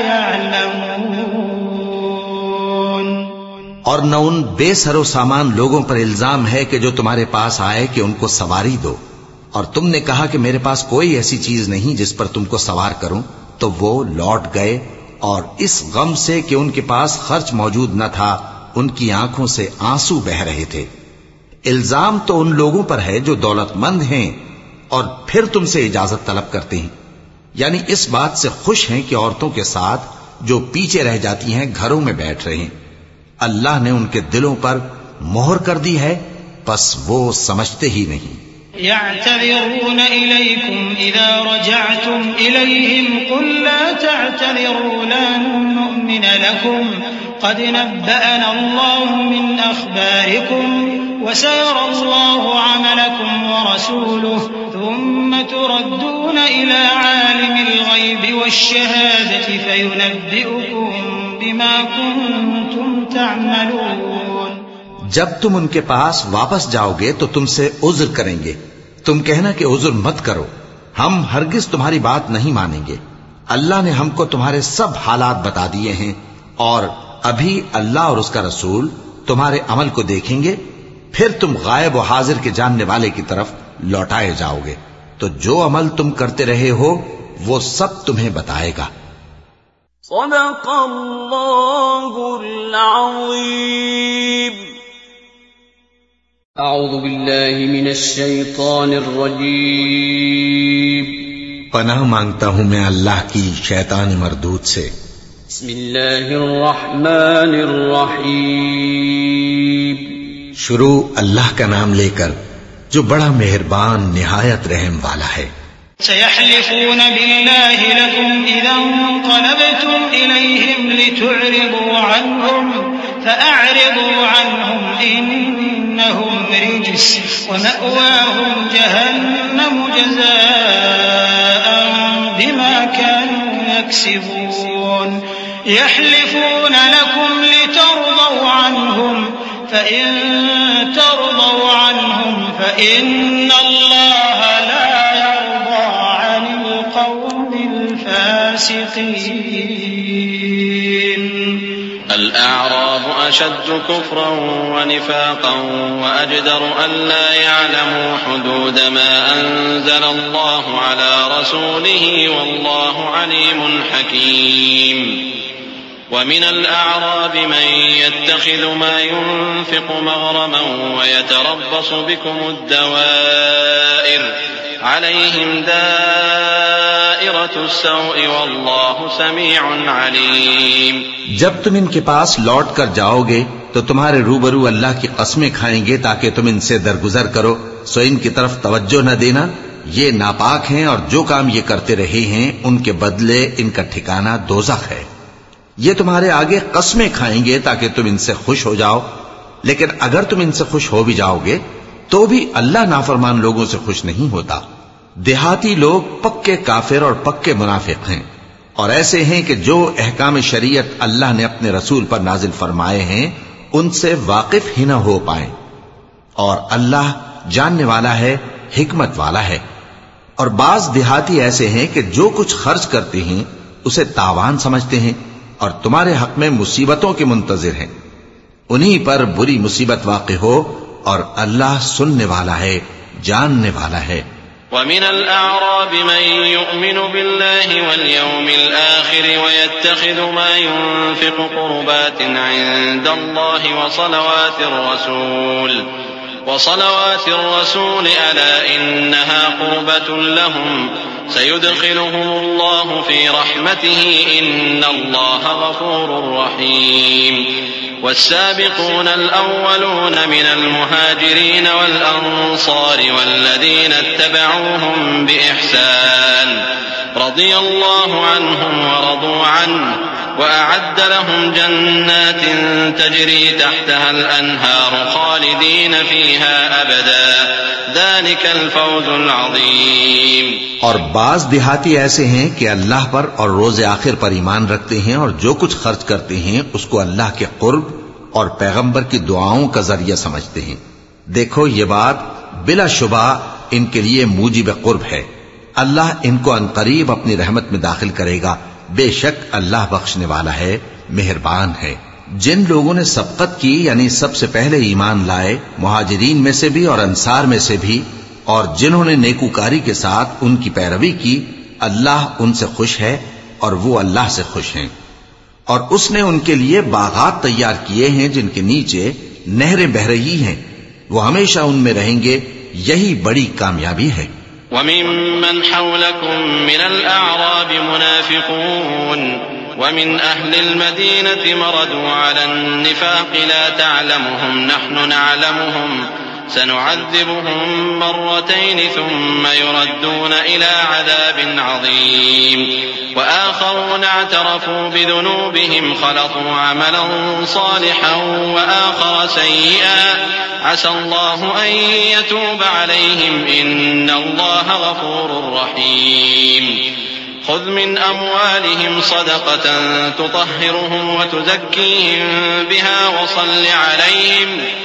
C: يعلمون۔
B: اور نہ ان بے سر و سامان لوگوں پر الزام ہے کہ جو تمہارے پاس آئے کہ ان کو سواری دو، اور تم نے کہا کہ میرے پاس کوئی ایسی چیز نہیں جس پر تم کو سوار کروں، تو وہ لوٹ گئے، اور اس غم سے کہ ان کے پاس خرچ موجود نہ تھا ان کی آنکھوں سے آنسو بہ رہے تھے۔ الزام تو ان لوگوں پر ہے جو دولت مند ہیں اور پھر تم سے اجازت طلب کرتے ہیں، یعنی اس بات سے خوش ہیں کہ عورتوں کے ساتھ جو پیچھے رہ جاتی ہیں گھروں میں بیٹھ رہے ہیں۔ اللہ نے ان کے دلوں پر مہر کر دی ہے، پس وہ سمجھتے ہی نہیں۔
C: يعتذرون إليكم إذا رجعتم إليهم قل لا تعتذروا لن نؤمن لكم قد نبأنا الله من أخباركم وسيرى الله عملكم ورسوله ثم تردون إلى عالم الغيب والشهادة فينبئكم بما كنتم تعملون۔
B: جب تم ان کے پاس واپس جاؤ گے تو تم سے عذر کریں گے، تم کہنا کہ عذر مت کرو، ہم ہرگز تمہاری بات نہیں مانیں گے۔ اللہ نے ہم کو تمہارے سب حالات بتا دیے ہیں، اور ابھی اللہ اور اس کا رسول تمہارے عمل کو دیکھیں گے، پھر تم غائب و حاضر کے جاننے والے کی طرف لوٹائے جاؤ گے، تو جو عمل تم کرتے رہے ہو وہ سب تمہیں بتائے گا۔
D: صدق اللہ العظیم۔
A: اعوذ باللہ من الشیطان الرجیم۔
B: پناہ مانگتا ہوں میں اللہ کی شیطان مردود سے۔
A: بسم اللہ الرحمن الرحیم۔
B: شروع اللہ کا نام لے کر جو بڑا مہربان نہایت رحم والا ہے۔
C: سيحلفون بالله لكم إذا انقلبتم إليهم لتعرضوا عنهم فأعرضوا عنهم إنهم رجس ومأواهم جهنم جزاء بما كانوا يكسبون يحلفون لكم لترضوا عنهم فإن ترضوا عنهم فإن الله لا يرضى عن القوم الفاسقين.
A: الأعراب أشد كفرا ونفاقا وأجدر ألا يعلموا حدود ما أنزل الله على رسوله والله عليم حكيم. ومن الأعراب من يتخذ ما ينفق مغرما ويتربص بكم الدوائر عليهم دائرة السوء والله سميع عليم.
B: جب تم ان کے پاس لوٹ کر جاؤ گے تو تمہارے روبرو اللہ کی قسمیں کھائیں گے تاکہ تم ان سے درگزر کرو، سو ان کی طرف توجہ نہ دینا، یہ ناپاک ہیں اور جو کام یہ کرتے رہے ہیں ان کے بدلے ان کا ٹھکانہ دوزخ ہے. یہ تمہارے آگے قسمیں کھائیں گے تاکہ تم ان سے خوش ہو جاؤ، لیکن اگر تم ان سے خوش ہو بھی جاؤ گے تو بھی اللہ نافرمان لوگوں سے خوش نہیں ہوتا. دیہاتی لوگ پکے کافر اور پکے منافق ہیں، اور ایسے ہیں کہ جو احکام شریعت اللہ نے اپنے رسول پر نازل فرمائے ہیں ان سے واقف ہی نہ ہو پائیں. اور اللہ جاننے والا ہے، حکمت والا ہے. اور بعض دیہاتی ایسے ہیں کہ جو کچھ خرچ کرتے ہیں اسے تاوان سمجھتے ہیں اور تمہارے حق میں مصیبتوں کے منتظر ہیں. انہی پر بری مصیبت واقع ہو اور اللہ سننے والا ہے، جاننے والا ہے.
A: ومن الأعراب من يؤمن بالله واليوم الآخر ويتخذ ما ينفق قربات عند الله وصلوات الرسول ألا إنها قربة لهم سيدخلهم الله في رحمته إن الله غفور رحيم. والسابقون الأولون من المهاجرين والأنصار والذين اتبعوهم بإحسان رضي الله عنهم ورضوا عنه وأعد لهم جنات تجري تحتها الأنهار خالدين فيها أبدا ذلك الفوز العظيم.
B: اور بعض دیہاتی ایسے ہیں کہ اللہ پر اور روز آخر پر ایمان رکھتے ہیں اور جو کچھ خرچ کرتے ہیں اس کو اللہ کے قرب اور پیغمبر کی دعاؤں کا ذریعہ سمجھتے ہیں. دیکھو یہ بات بلا شبہ ان کے لیے موجب قرب ہے. اللہ ان کو عنقریب اپنی رحمت میں داخل کرے گا. بے شک اللہ بخشنے والا ہے، مہربان ہے. جن لوگوں نے سبقت کی یعنی سب سے پہلے ایمان لائے، مہاجرین میں سے بھی اور انصار میں سے بھی، اور جنہوں نے نیکوکاری کے ساتھ ان کی پیروی کی، اللہ ان سے خوش ہے اور وہ اللہ سے خوش ہیں. اور اس نے ان کے لیے باغات تیار کیے ہیں جن کے نیچے نہریں بہ رہی ہیں، وہ ہمیشہ ان میں رہیں گے. یہی بڑی کامیابی ہے.
A: وَمِمَّنْ حَوْلَكُمْ مِنَ الْأَعْرَابِ مُنَافِقُونَ وَمِنْ أَهْلِ الْمَدِينَةِ مَرَدُوا عَلَى النِّفَاقِ لَا تَعْلَمُهُمْ نَحْنُ نَعْلَمُهُمْ سَنُعَذِّبُهُمْ مَرَّتَيْنِ ثُمَّ يُرَدُّونَ إِلَى عَذَابٍ عَظِيمٍ. وَآخَرُونَ اعْتَرَفُوا بِذُنُوبِهِمْ خَلَطُوا عَمَلًا صَالِحًا وَآخَرَ سَيِّئًا عَسَى اللَّهُ أَن يَتُوبَ عَلَيْهِمْ إِنَّ اللَّهَ غَفُورٌ رَّحِيمٌ. خُذْ مِنْ أَمْوَالِهِمْ صَدَقَةً تُطَهِّرُهُمْ وَتُزَكِّيهِمْ بِهَا وَصَلِّ عَلَيْهِمْ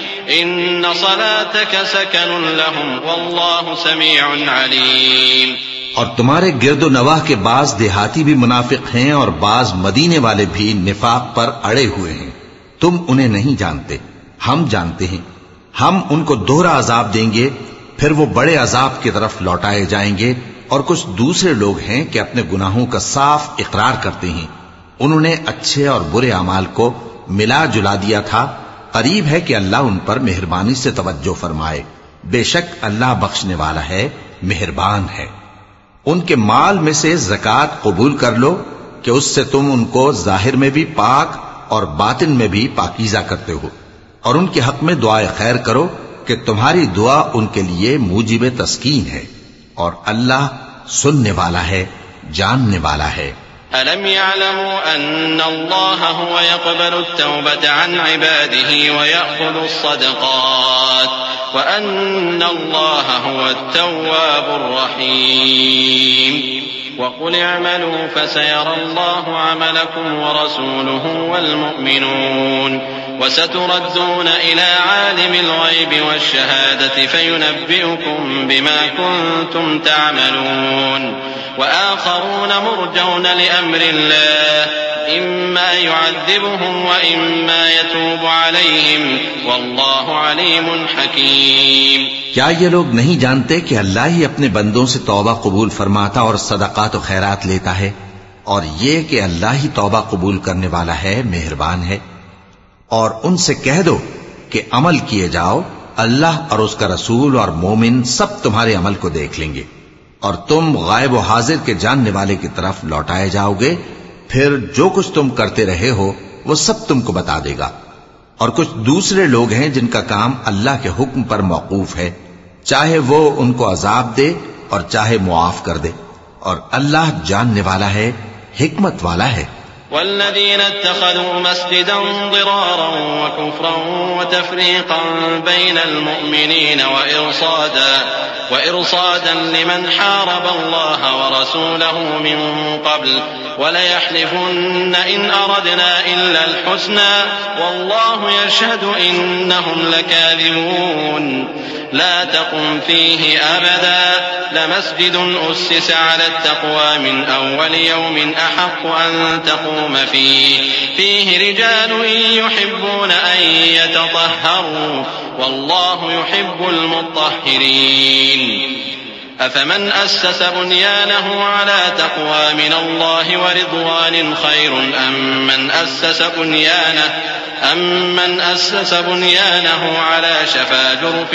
A: إِنَّ صَلَاتَكَ سَكَنٌ لَّهُمْ وَاللَّهُ سَمِيعٌ عَلِيمٌ.
B: اور تمہارے گرد و نواح کے بعض دیہاتی بھی منافق ہیں اور بعض مدینے والے بھی نفاق پر اڑے ہوئے ہیں. تم انہیں نہیں جانتے، ہم جانتے ہیں. ہم ان کو دوہرا عذاب دیں گے، پھر وہ بڑے عذاب کی طرف لوٹائے جائیں گے. اور کچھ دوسرے لوگ ہیں کہ اپنے گناہوں کا صاف اقرار کرتے ہیں. انہوں نے اچھے اور برے اعمال کو ملا جلا دیا تھا. قریب ہے کہ اللہ ان پر مہربانی سے توجہ فرمائے. بے شک اللہ بخشنے والا ہے، مہربان ہے. ان کے مال میں سے زکوٰۃ قبول کر لو کہ اس سے تم ان کو ظاہر میں بھی پاک اور باطن میں بھی پاکیزہ کرتے ہو. اور ان کے حق میں دعائے خیر کرو کہ تمہاری دعا ان کے لیے موجب تسکین ہے. اور اللہ سننے والا ہے، جاننے والا ہے.
A: أَلَمْ يَعْلَمُوا أَنَّ اللَّهَ هُوَ يَقْبَلُ التَّوْبَةَ عَنْ عِبَادِهِ وَيَأْخُذُ الصَّدَقَاتِ وَأَنَّ اللَّهَ هُوَ التَّوَّابُ الرَّحِيمُ. وَقُلِ اعْمَلُوا فَسَيَرَى اللَّهُ عَمَلَكُمْ وَرَسُولُهُ وَالْمُؤْمِنُونَ وستردون إلى عالم الغيب والشهادة فينبئكم بما كنتم تعملون وآخرون مرجون لأمر الله إما يعذبهم وإما يتوب عليهم والله عليم حكيم.
B: کیا یہ لوگ نہیں جانتے کہ اللہ ہی اپنے بندوں سے توبہ قبول فرماتا اور صدقات و خیرات لیتا ہے، اور یہ کہ اللہ ہی توبہ قبول کرنے والا ہے، مہربان ہے. اور ان سے کہہ دو کہ عمل کیے جاؤ، اللہ اور اس کا رسول اور مومن سب تمہارے عمل کو دیکھ لیں گے، اور تم غائب و حاضر کے جاننے والے کی طرف لوٹائے جاؤ گے. پھر جو کچھ تم کرتے رہے ہو وہ سب تم کو بتا دے گا. اور کچھ دوسرے لوگ ہیں جن کا کام اللہ کے حکم پر موقوف ہے، چاہے وہ ان کو عذاب دے اور چاہے معاف کر دے، اور اللہ جاننے والا ہے، حکمت والا ہے.
A: والذين اتخذوا مسجدا ضرارا وكفرا وتفريقا بين المؤمنين وإرصادا لمن حارب الله ورسوله من قبل وليحلفن إن أردنا إلا الحسنى والله يشهد إنهم لكاذبون. لا تقم فيه أبدا لمسجد أسس على التقوى من أول يوم أحق أن تقوم فيه رجال يحبون أن يتطهروا والله يحب المطهرين. أفمن أسس بنيانه على تقوى من الله ورضوان خير أم من أسس بنيانه على شفا جرف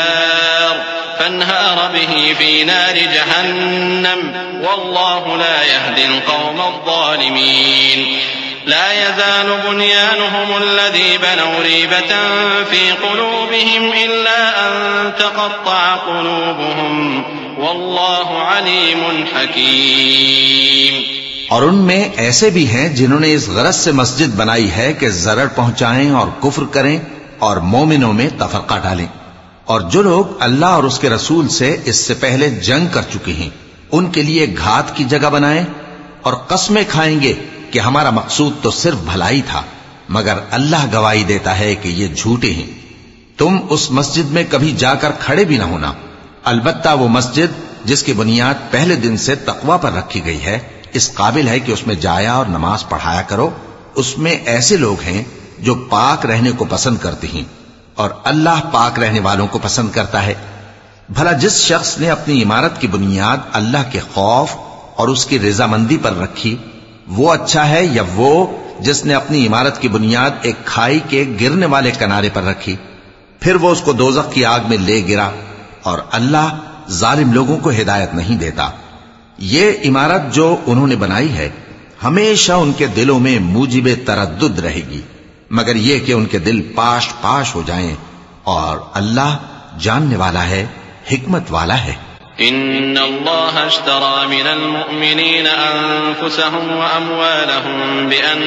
A: فانهار به في نار جهنم والله لا يهدي القوم الظالمين. لا يزال بنيانهم الذي بنوا ريبة في قلوبهم إلا أن تقطع قلوبهم والله عليم حكيم.
B: اور ان میں ایسے بھی ہیں جنہوں نے اس غرض سے مسجد بنائی ہے کہ ضرر پہنچائیں اور کفر کریں اور مومنوں میں تفرقہ ڈالیں. اور جو لوگ اللہ اور اس کے رسول سے اس سے پہلے جنگ کر چکے ہیں ان کے لیے گھات کی جگہ بنائیں اور قسمیں کھائیں گے کہ ہمارا مقصود تو صرف بھلائی تھا، مگر اللہ گواہی دیتا ہے کہ یہ جھوٹے ہیں. تم اس مسجد میں کبھی جا کر کھڑے بھی نہ ہونا، البتہ وہ مسجد جس کی بنیاد پہلے دن سے تقوی پر رکھی گئی ہے اس قابل ہے کہ اس میں جایا اور نماز پڑھایا کرو. اس میں ایسے لوگ ہیں جو پاک رہنے کو پسند کرتے ہیں اور اللہ پاک رہنے والوں کو پسند کرتا ہے. بھلا جس شخص نے اپنی عمارت کی بنیاد اللہ کے خوف اور اس کی رضامندی پر رکھی وہ اچھا ہے یا وہ جس نے اپنی عمارت کی بنیاد ایک کھائی کے گرنے والے کنارے پر رکھی پھر وہ اس کو دوزخ کی آگ میں لے گرا؟ اور اللہ ظالم لوگوں کو ہدایت نہیں دیتا. یہ عمارت جو انہوں نے بنائی ہے ہمیشہ ان کے دلوں میں موجب تردد رہے گی، مگر یہ کہ ان کے دل پاش پاش ہو جائیں، اور اللہ جاننے والا ہے، حکمت والا ہے.
A: إن الله اشترى من المؤمنين أنفسهم وأموالهم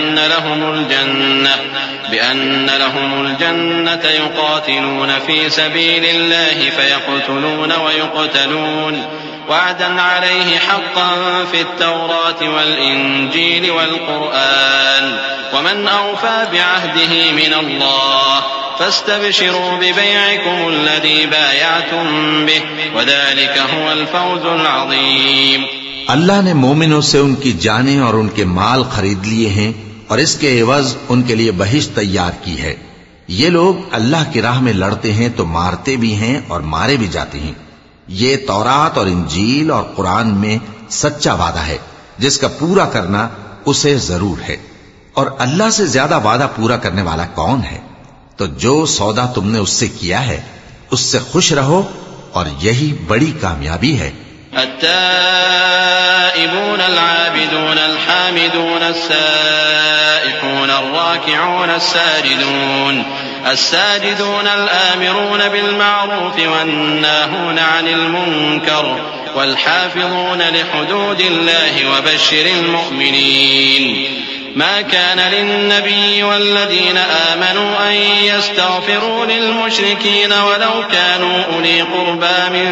A: بأن لهم الجنة يقاتلون في سبيل الله فيقتلون ويقتلون وعدا عليه حقا في التوراة والإنجيل والقرآن ومن أوفى بعهده من الله فاستبشروا ببيعكم الذي بايعتم به وذلك هو الفوز العظيم.
B: اللہ نے مومنوں سے ان کی جانیں اور ان کے مال خرید لیے ہیں اور اس کے عوض ان کے لیے بہشت تیار کی ہے. یہ لوگ اللہ کی راہ میں لڑتے ہیں تو مارتے بھی ہیں اور مارے بھی جاتے ہیں. یہ تورات اور انجیل اور قرآن میں سچا وعدہ ہے جس کا پورا کرنا اسے ضرور ہے. اور اللہ سے زیادہ وعدہ پورا کرنے والا کون ہے؟ تو جو سودا تم نے اس سے کیا ہے اس سے خوش رہو اور یہی بڑی کامیابی ہے.
A: التائبون العابدون الحامدون السائحون الراكعون الساجدون الآمرون بالمعروف والناهون عن المنكر والحافظون لحدود الله وبشر المؤمنين. ما كان للنبي والذين آمنوا أن يستغفروا للمشركين ولو كانوا أولي قربى من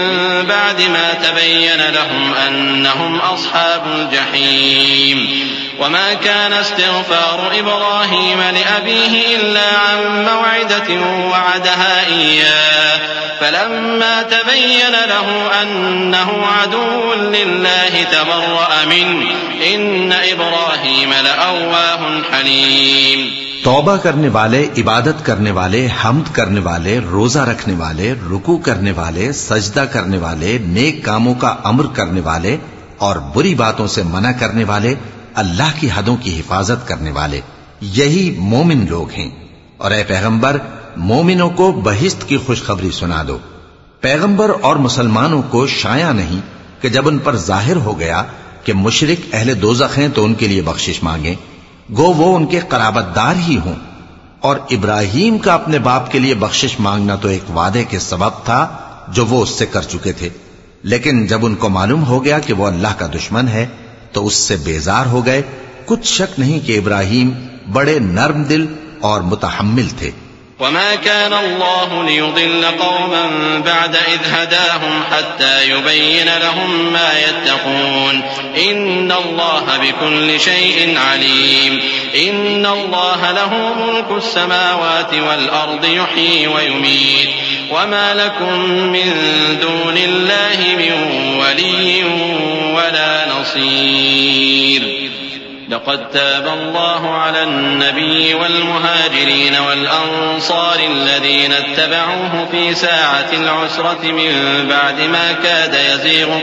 A: بعد ما تبين لهم أنهم أصحاب الجحيم. وما كان استغفار إبراهيم لأبيه إلا عن موعدة وعدها إياه فلما تبين له أنه عدو لله تبرأ منه إن إبراهيم لأواه حليم.
B: توبہ کرنے والے، عبادت کرنے والے، حمد کرنے والے، روزہ رکھنے والے، رکوع کرنے والے، سجدہ کرنے والے، نیک کاموں کا امر کرنے والے اور بری باتوں سے منع کرنے والے، اللہ کی حدوں کی حفاظت کرنے والے، یہی مومن لوگ ہیں. اور اے پیغمبر، مومنوں کو بہشت کی خوشخبری سنا دو. پیغمبر اور مسلمانوں کو شایع نہیں کہ جب ان پر ظاہر ہو گیا کہ مشرک اہل دوزخ ہیں تو ان کے لیے بخشش مانگیں، گو وہ ان کے قرابت دار ہی ہوں. اور ابراہیم کا اپنے باپ کے لیے بخشش مانگنا تو ایک وعدے کے سبب تھا جو وہ اس سے کر چکے تھے، لیکن جب ان کو معلوم ہو گیا کہ وہ اللہ کا دشمن ہے تو اس سے بیزار ہو گئے. کچھ شک نہیں کہ ابراہیم بڑے نرم دل اور متحمل تھے.
A: وما كان الله ليضل قوما بعد إذ هداهم حتى يبين لهم ما يتقون إن الله بكل شيء عليم. إن الله له ملك السماوات والأرض يحيي ويميت وما لكم من دون الله من ولي ولا نصير. لقد تاب الله على النبي والمهاجرين والأنصار الذين اتبعوه في ساعة العسرة من بعد ما كاد يزيغ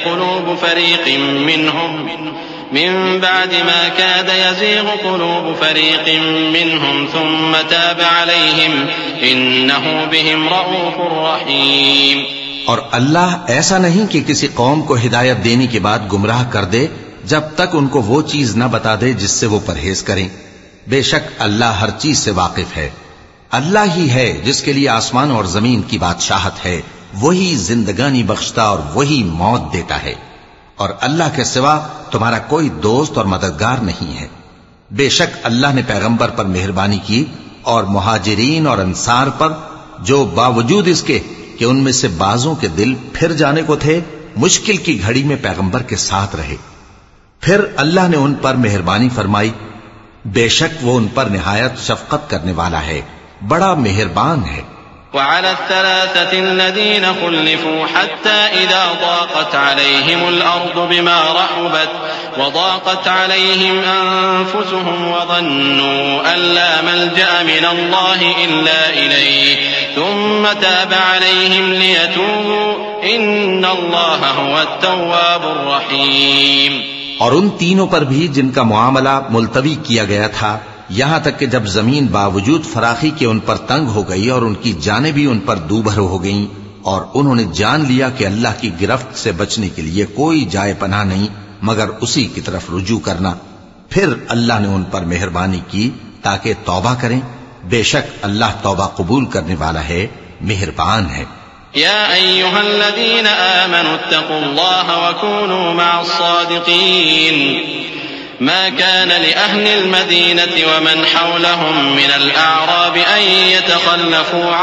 A: قلوب فريق منهم ثم تاب عليهم إنه بهم رؤوف رحيم.
B: اور اللہ ایسا نہیں کہ کسی قوم کو ہدایت دینے کے بعد گمراہ کر دے جب تک ان کو وہ چیز نہ بتا دے جس سے وہ پرہیز کریں. بے شک اللہ ہر چیز سے واقف ہے. اللہ ہی ہے جس کے لیے آسمان اور زمین کی بادشاہت ہے، وہی زندگانی بخشتا اور وہی موت دیتا ہے، اور اللہ کے سوا تمہارا کوئی دوست اور مددگار نہیں ہے. بے شک اللہ نے پیغمبر پر مہربانی کی اور مہاجرین اور انصار پر جو باوجود اس کے کہ ان میں سے بعضوں کے دل پھر جانے کو تھے مشکل کی گھڑی میں پیغمبر کے ساتھ رہے. پھر اللہ نے ان پر مہربانی فرمائی. بے شک وہ ان پر نہایت شفقت کرنے والا ہے، بڑا مہربان ہے.
A: وعلى الثلاثة الذين خلفوا حتى إذا ضاقت عليهم الأرض بما رحبت وضاقت عليهم أنفسهم وظنوا أن لا ملجأ من الله إلا إليه ثم تاب عليهم ليتوبوا إن الله هو التواب الرحيم.
B: اور ان تینوں پر بھی جن کا معاملہ ملتوی کیا گیا تھا، یہاں تک کہ جب زمین باوجود فراخی کے ان پر تنگ ہو گئی اور ان کی جانیں بھی ان پر دوبھر ہو گئیں، اور انہوں نے جان لیا کہ اللہ کی گرفت سے بچنے کے لیے کوئی جائے پناہ نہیں مگر اسی کی طرف رجوع کرنا، پھر اللہ نے ان پر مہربانی کی تاکہ توبہ کریں. بے شک اللہ توبہ قبول کرنے والا ہے، مہربان ہے.
A: يا أيها الذين آمنوا اتقوا الله وكونوا مع الصادقين. ما كان لأهل المدينة ومن حولهم من الأعراب أن يتخلفوا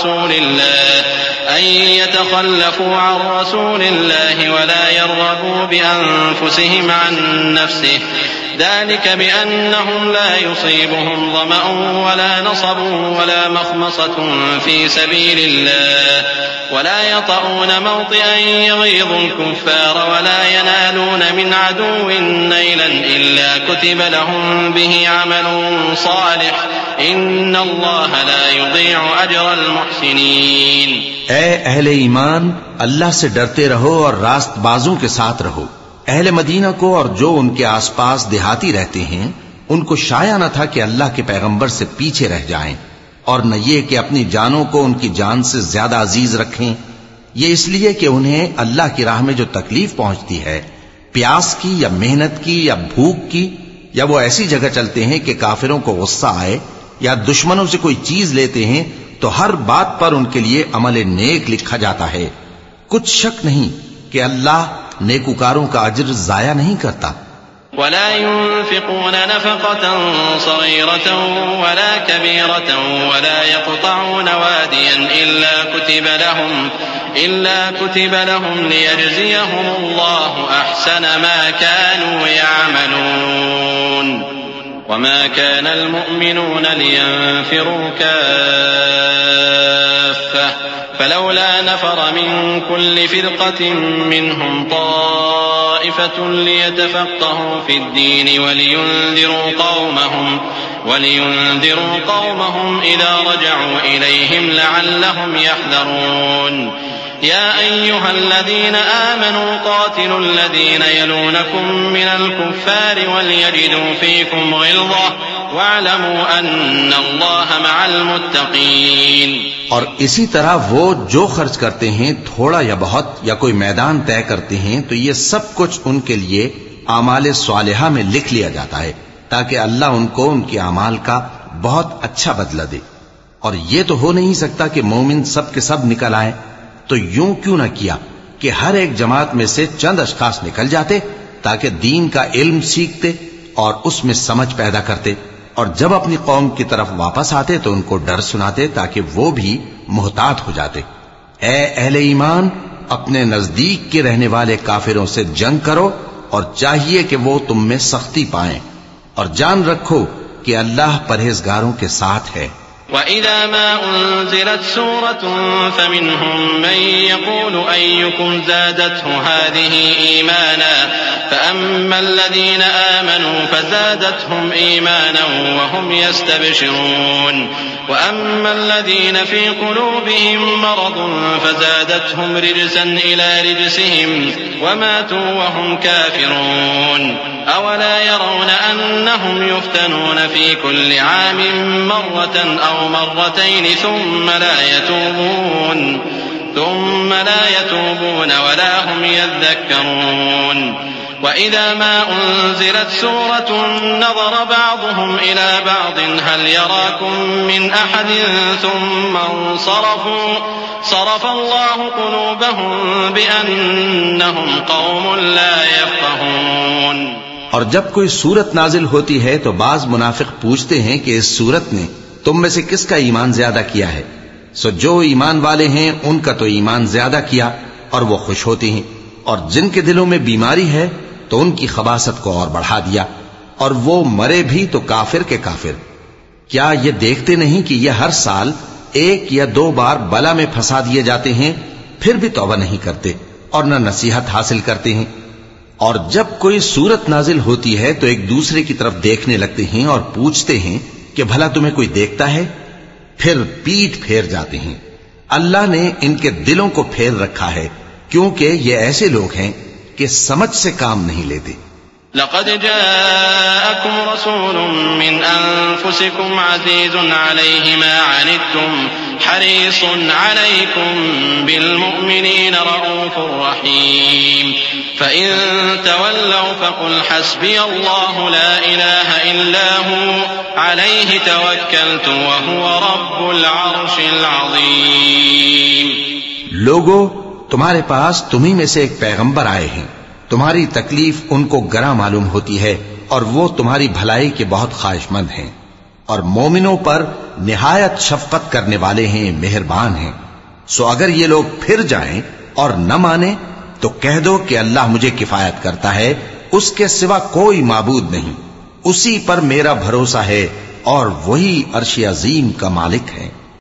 A: عن رسول الله ولا يرغبوا بأنفسهم عن نفسه ذلك بأنهم لا يصيبهم ظمأ ولا نصب ولا مخمصة في سبيل الله ولا يطؤون موطئا يغيظ الكفار ولا ينالون من عدو نيلا إلا كتب لهم به عمل صالح إن الله لا يضيع أجر المحسنين.
B: اے اہل ایمان، اللہ سے ڈرتے رہو اور راست بازوں کے ساتھ رہو. اہل مدینہ کو اور جو ان کے آس پاس دیہاتی رہتے ہیں ان کو شایع نہ تھا کہ اللہ کے پیغمبر سے پیچھے رہ جائیں، اور نہ یہ کہ اپنی جانوں کو ان کی جان سے زیادہ عزیز رکھیں. یہ اس لیے کہ انہیں اللہ کی راہ میں جو تکلیف پہنچتی ہے، پیاس کی یا محنت کی یا بھوک کی، یا وہ ایسی جگہ چلتے ہیں کہ کافروں کو غصہ آئے یا دشمنوں سے کوئی چیز لیتے ہیں تو ہر بات پر ان کے لیے عمل نیک لکھا جاتا ہے. کچھ شک نہیں کہ اللہ نیکوکاروں کا اجر ضائع نہیں کرتا.
A: ولا ينفقون نفقة صغيرة ولا كبيرة ولا يقطعون واديا إلا كتب لهم ليجزيهم الله أحسن ما كانوا يعملون وما كان المؤمنون لينفروا كافة فلولا نفر من كل فرقة منهم طائفة ليتفقهوا في الدين ولينذروا قومهم إذا رجعوا إليهم لعلهم يحذرون يا أيها الذين آمنوا قاتلوا الذين يلونكم من الكفار وليجدوا فيكم غلظة واعلموا أن الله مع المتقين.
B: اور اسی طرح وہ جو خرچ کرتے ہیں تھوڑا یا بہت یا کوئی میدان طے کرتے ہیں تو یہ سب کچھ ان کے لیے اعمال صالحہ میں لکھ لیا جاتا ہے تاکہ اللہ ان کو ان کے اعمال کا بہت اچھا بدلہ دے. اور یہ تو ہو نہیں سکتا کہ مومن سب کے سب نکل آئے، تو یوں کیوں نہ کیا کہ ہر ایک جماعت میں سے چند اشخاص نکل جاتے تاکہ دین کا علم سیکھتے اور اس میں سمجھ پیدا کرتے، اور جب اپنی قوم کی طرف واپس آتے تو ان کو ڈر سناتے تاکہ وہ بھی محتاط ہو جاتے. اے اہل ایمان، اپنے نزدیک کے رہنے والے کافروں سے جنگ کرو اور چاہیے کہ وہ تم میں سختی پائیں، اور جان رکھو کہ اللہ پرہیزگاروں کے ساتھ ہے.
A: وَإِذَا مَا أُنزِلَتْ سُورَةٌ فَمِنْهُمْ مَنْ يَقُولُ أَيُّكُمْ زَادَتْهُ هَذِهِ إِيمَانًا فَأَمَّا الَّذِينَ آمَنُوا فَزَادَتْهُمْ إِيمَانًا وَهُمْ يَسْتَبْشِرُونَ وَأَمَّا الَّذِينَ فِي قُلُوبِهِمْ مَرَضٌ فَزَادَتْهُمْ رِجْسًا إِلَى رِجْسِهِمْ وَمَاتُوا وَهُمْ كَافِرُونَ أَوَلَا يَرَوْنَ أَنَّهُمْ يُفْتَنُونَ فِي كُلِّ عَامٍ مَّرَّةً أَوْ مَرَّتَيْنِ ثُمَّ لا يتوبون ولا هم يذكرون وإذا ما أنزلت سورة نظر بعضهم إلى بعض هل يراكم من أحد ثم انصرفوا صرف الله قلوبهم بأنهم قوم لا يفقهون.
B: اور جب کوئی سورت نازل ہوتی ہے تو بعض منافق پوچھتے ہیں کہ اس سورت نے تم میں سے کس کا ایمان زیادہ کیا ہے؟ سو جو ایمان والے ہیں ان کا تو ایمان زیادہ کیا اور وہ خوش ہوتے ہیں، اور جن کے دلوں میں بیماری ہے تو ان کی خباثت کو اور بڑھا دیا، اور وہ مرے بھی تو کافر کے کافر. کیا یہ دیکھتے نہیں کہ یہ ہر سال ایک یا دو بار بلا میں پھنسا دیے جاتے ہیں، پھر بھی توبہ نہیں کرتے اور نہ نصیحت حاصل کرتے ہیں. اور جب کوئی سورت نازل ہوتی ہے تو ایک دوسرے کی طرف دیکھنے لگتے ہیں اور پوچھتے ہیں کہ بھلا تمہیں کوئی دیکھتا ہے؟ پھر پیٹ پھیر جاتے ہیں. اللہ نے ان کے دلوں کو پھیر رکھا ہے کیونکہ یہ ایسے لوگ ہیں کہ سمجھ سے کام نہیں لیتے.
A: لقد جاءكم رسول من أنفسكم عزيز عليه ما عنتم حريص عليكم بالمؤمنين رؤوف رحيم فإن تولوا فقل حسبي الله لا إله إلا هو عليه توكلت وهو رب العرش العظيم.
B: لوگو، تمہارے پاس تمہیں میں سے ایک پیغمبر آئے ہیں، تمہاری تکلیف ان کو گراں معلوم ہوتی ہے اور وہ تمہاری بھلائی کے بہت خواہش مند ہیں، اور مومنوں پر نہایت شفقت کرنے والے ہیں، مہربان ہیں. سو اگر یہ لوگ پھر جائیں اور نہ مانیں تو کہہ دو کہ اللہ مجھے کفایت کرتا ہے، اس کے سوا کوئی معبود نہیں، اسی پر میرا بھروسہ ہے اور وہی عرش عظیم کا مالک ہے.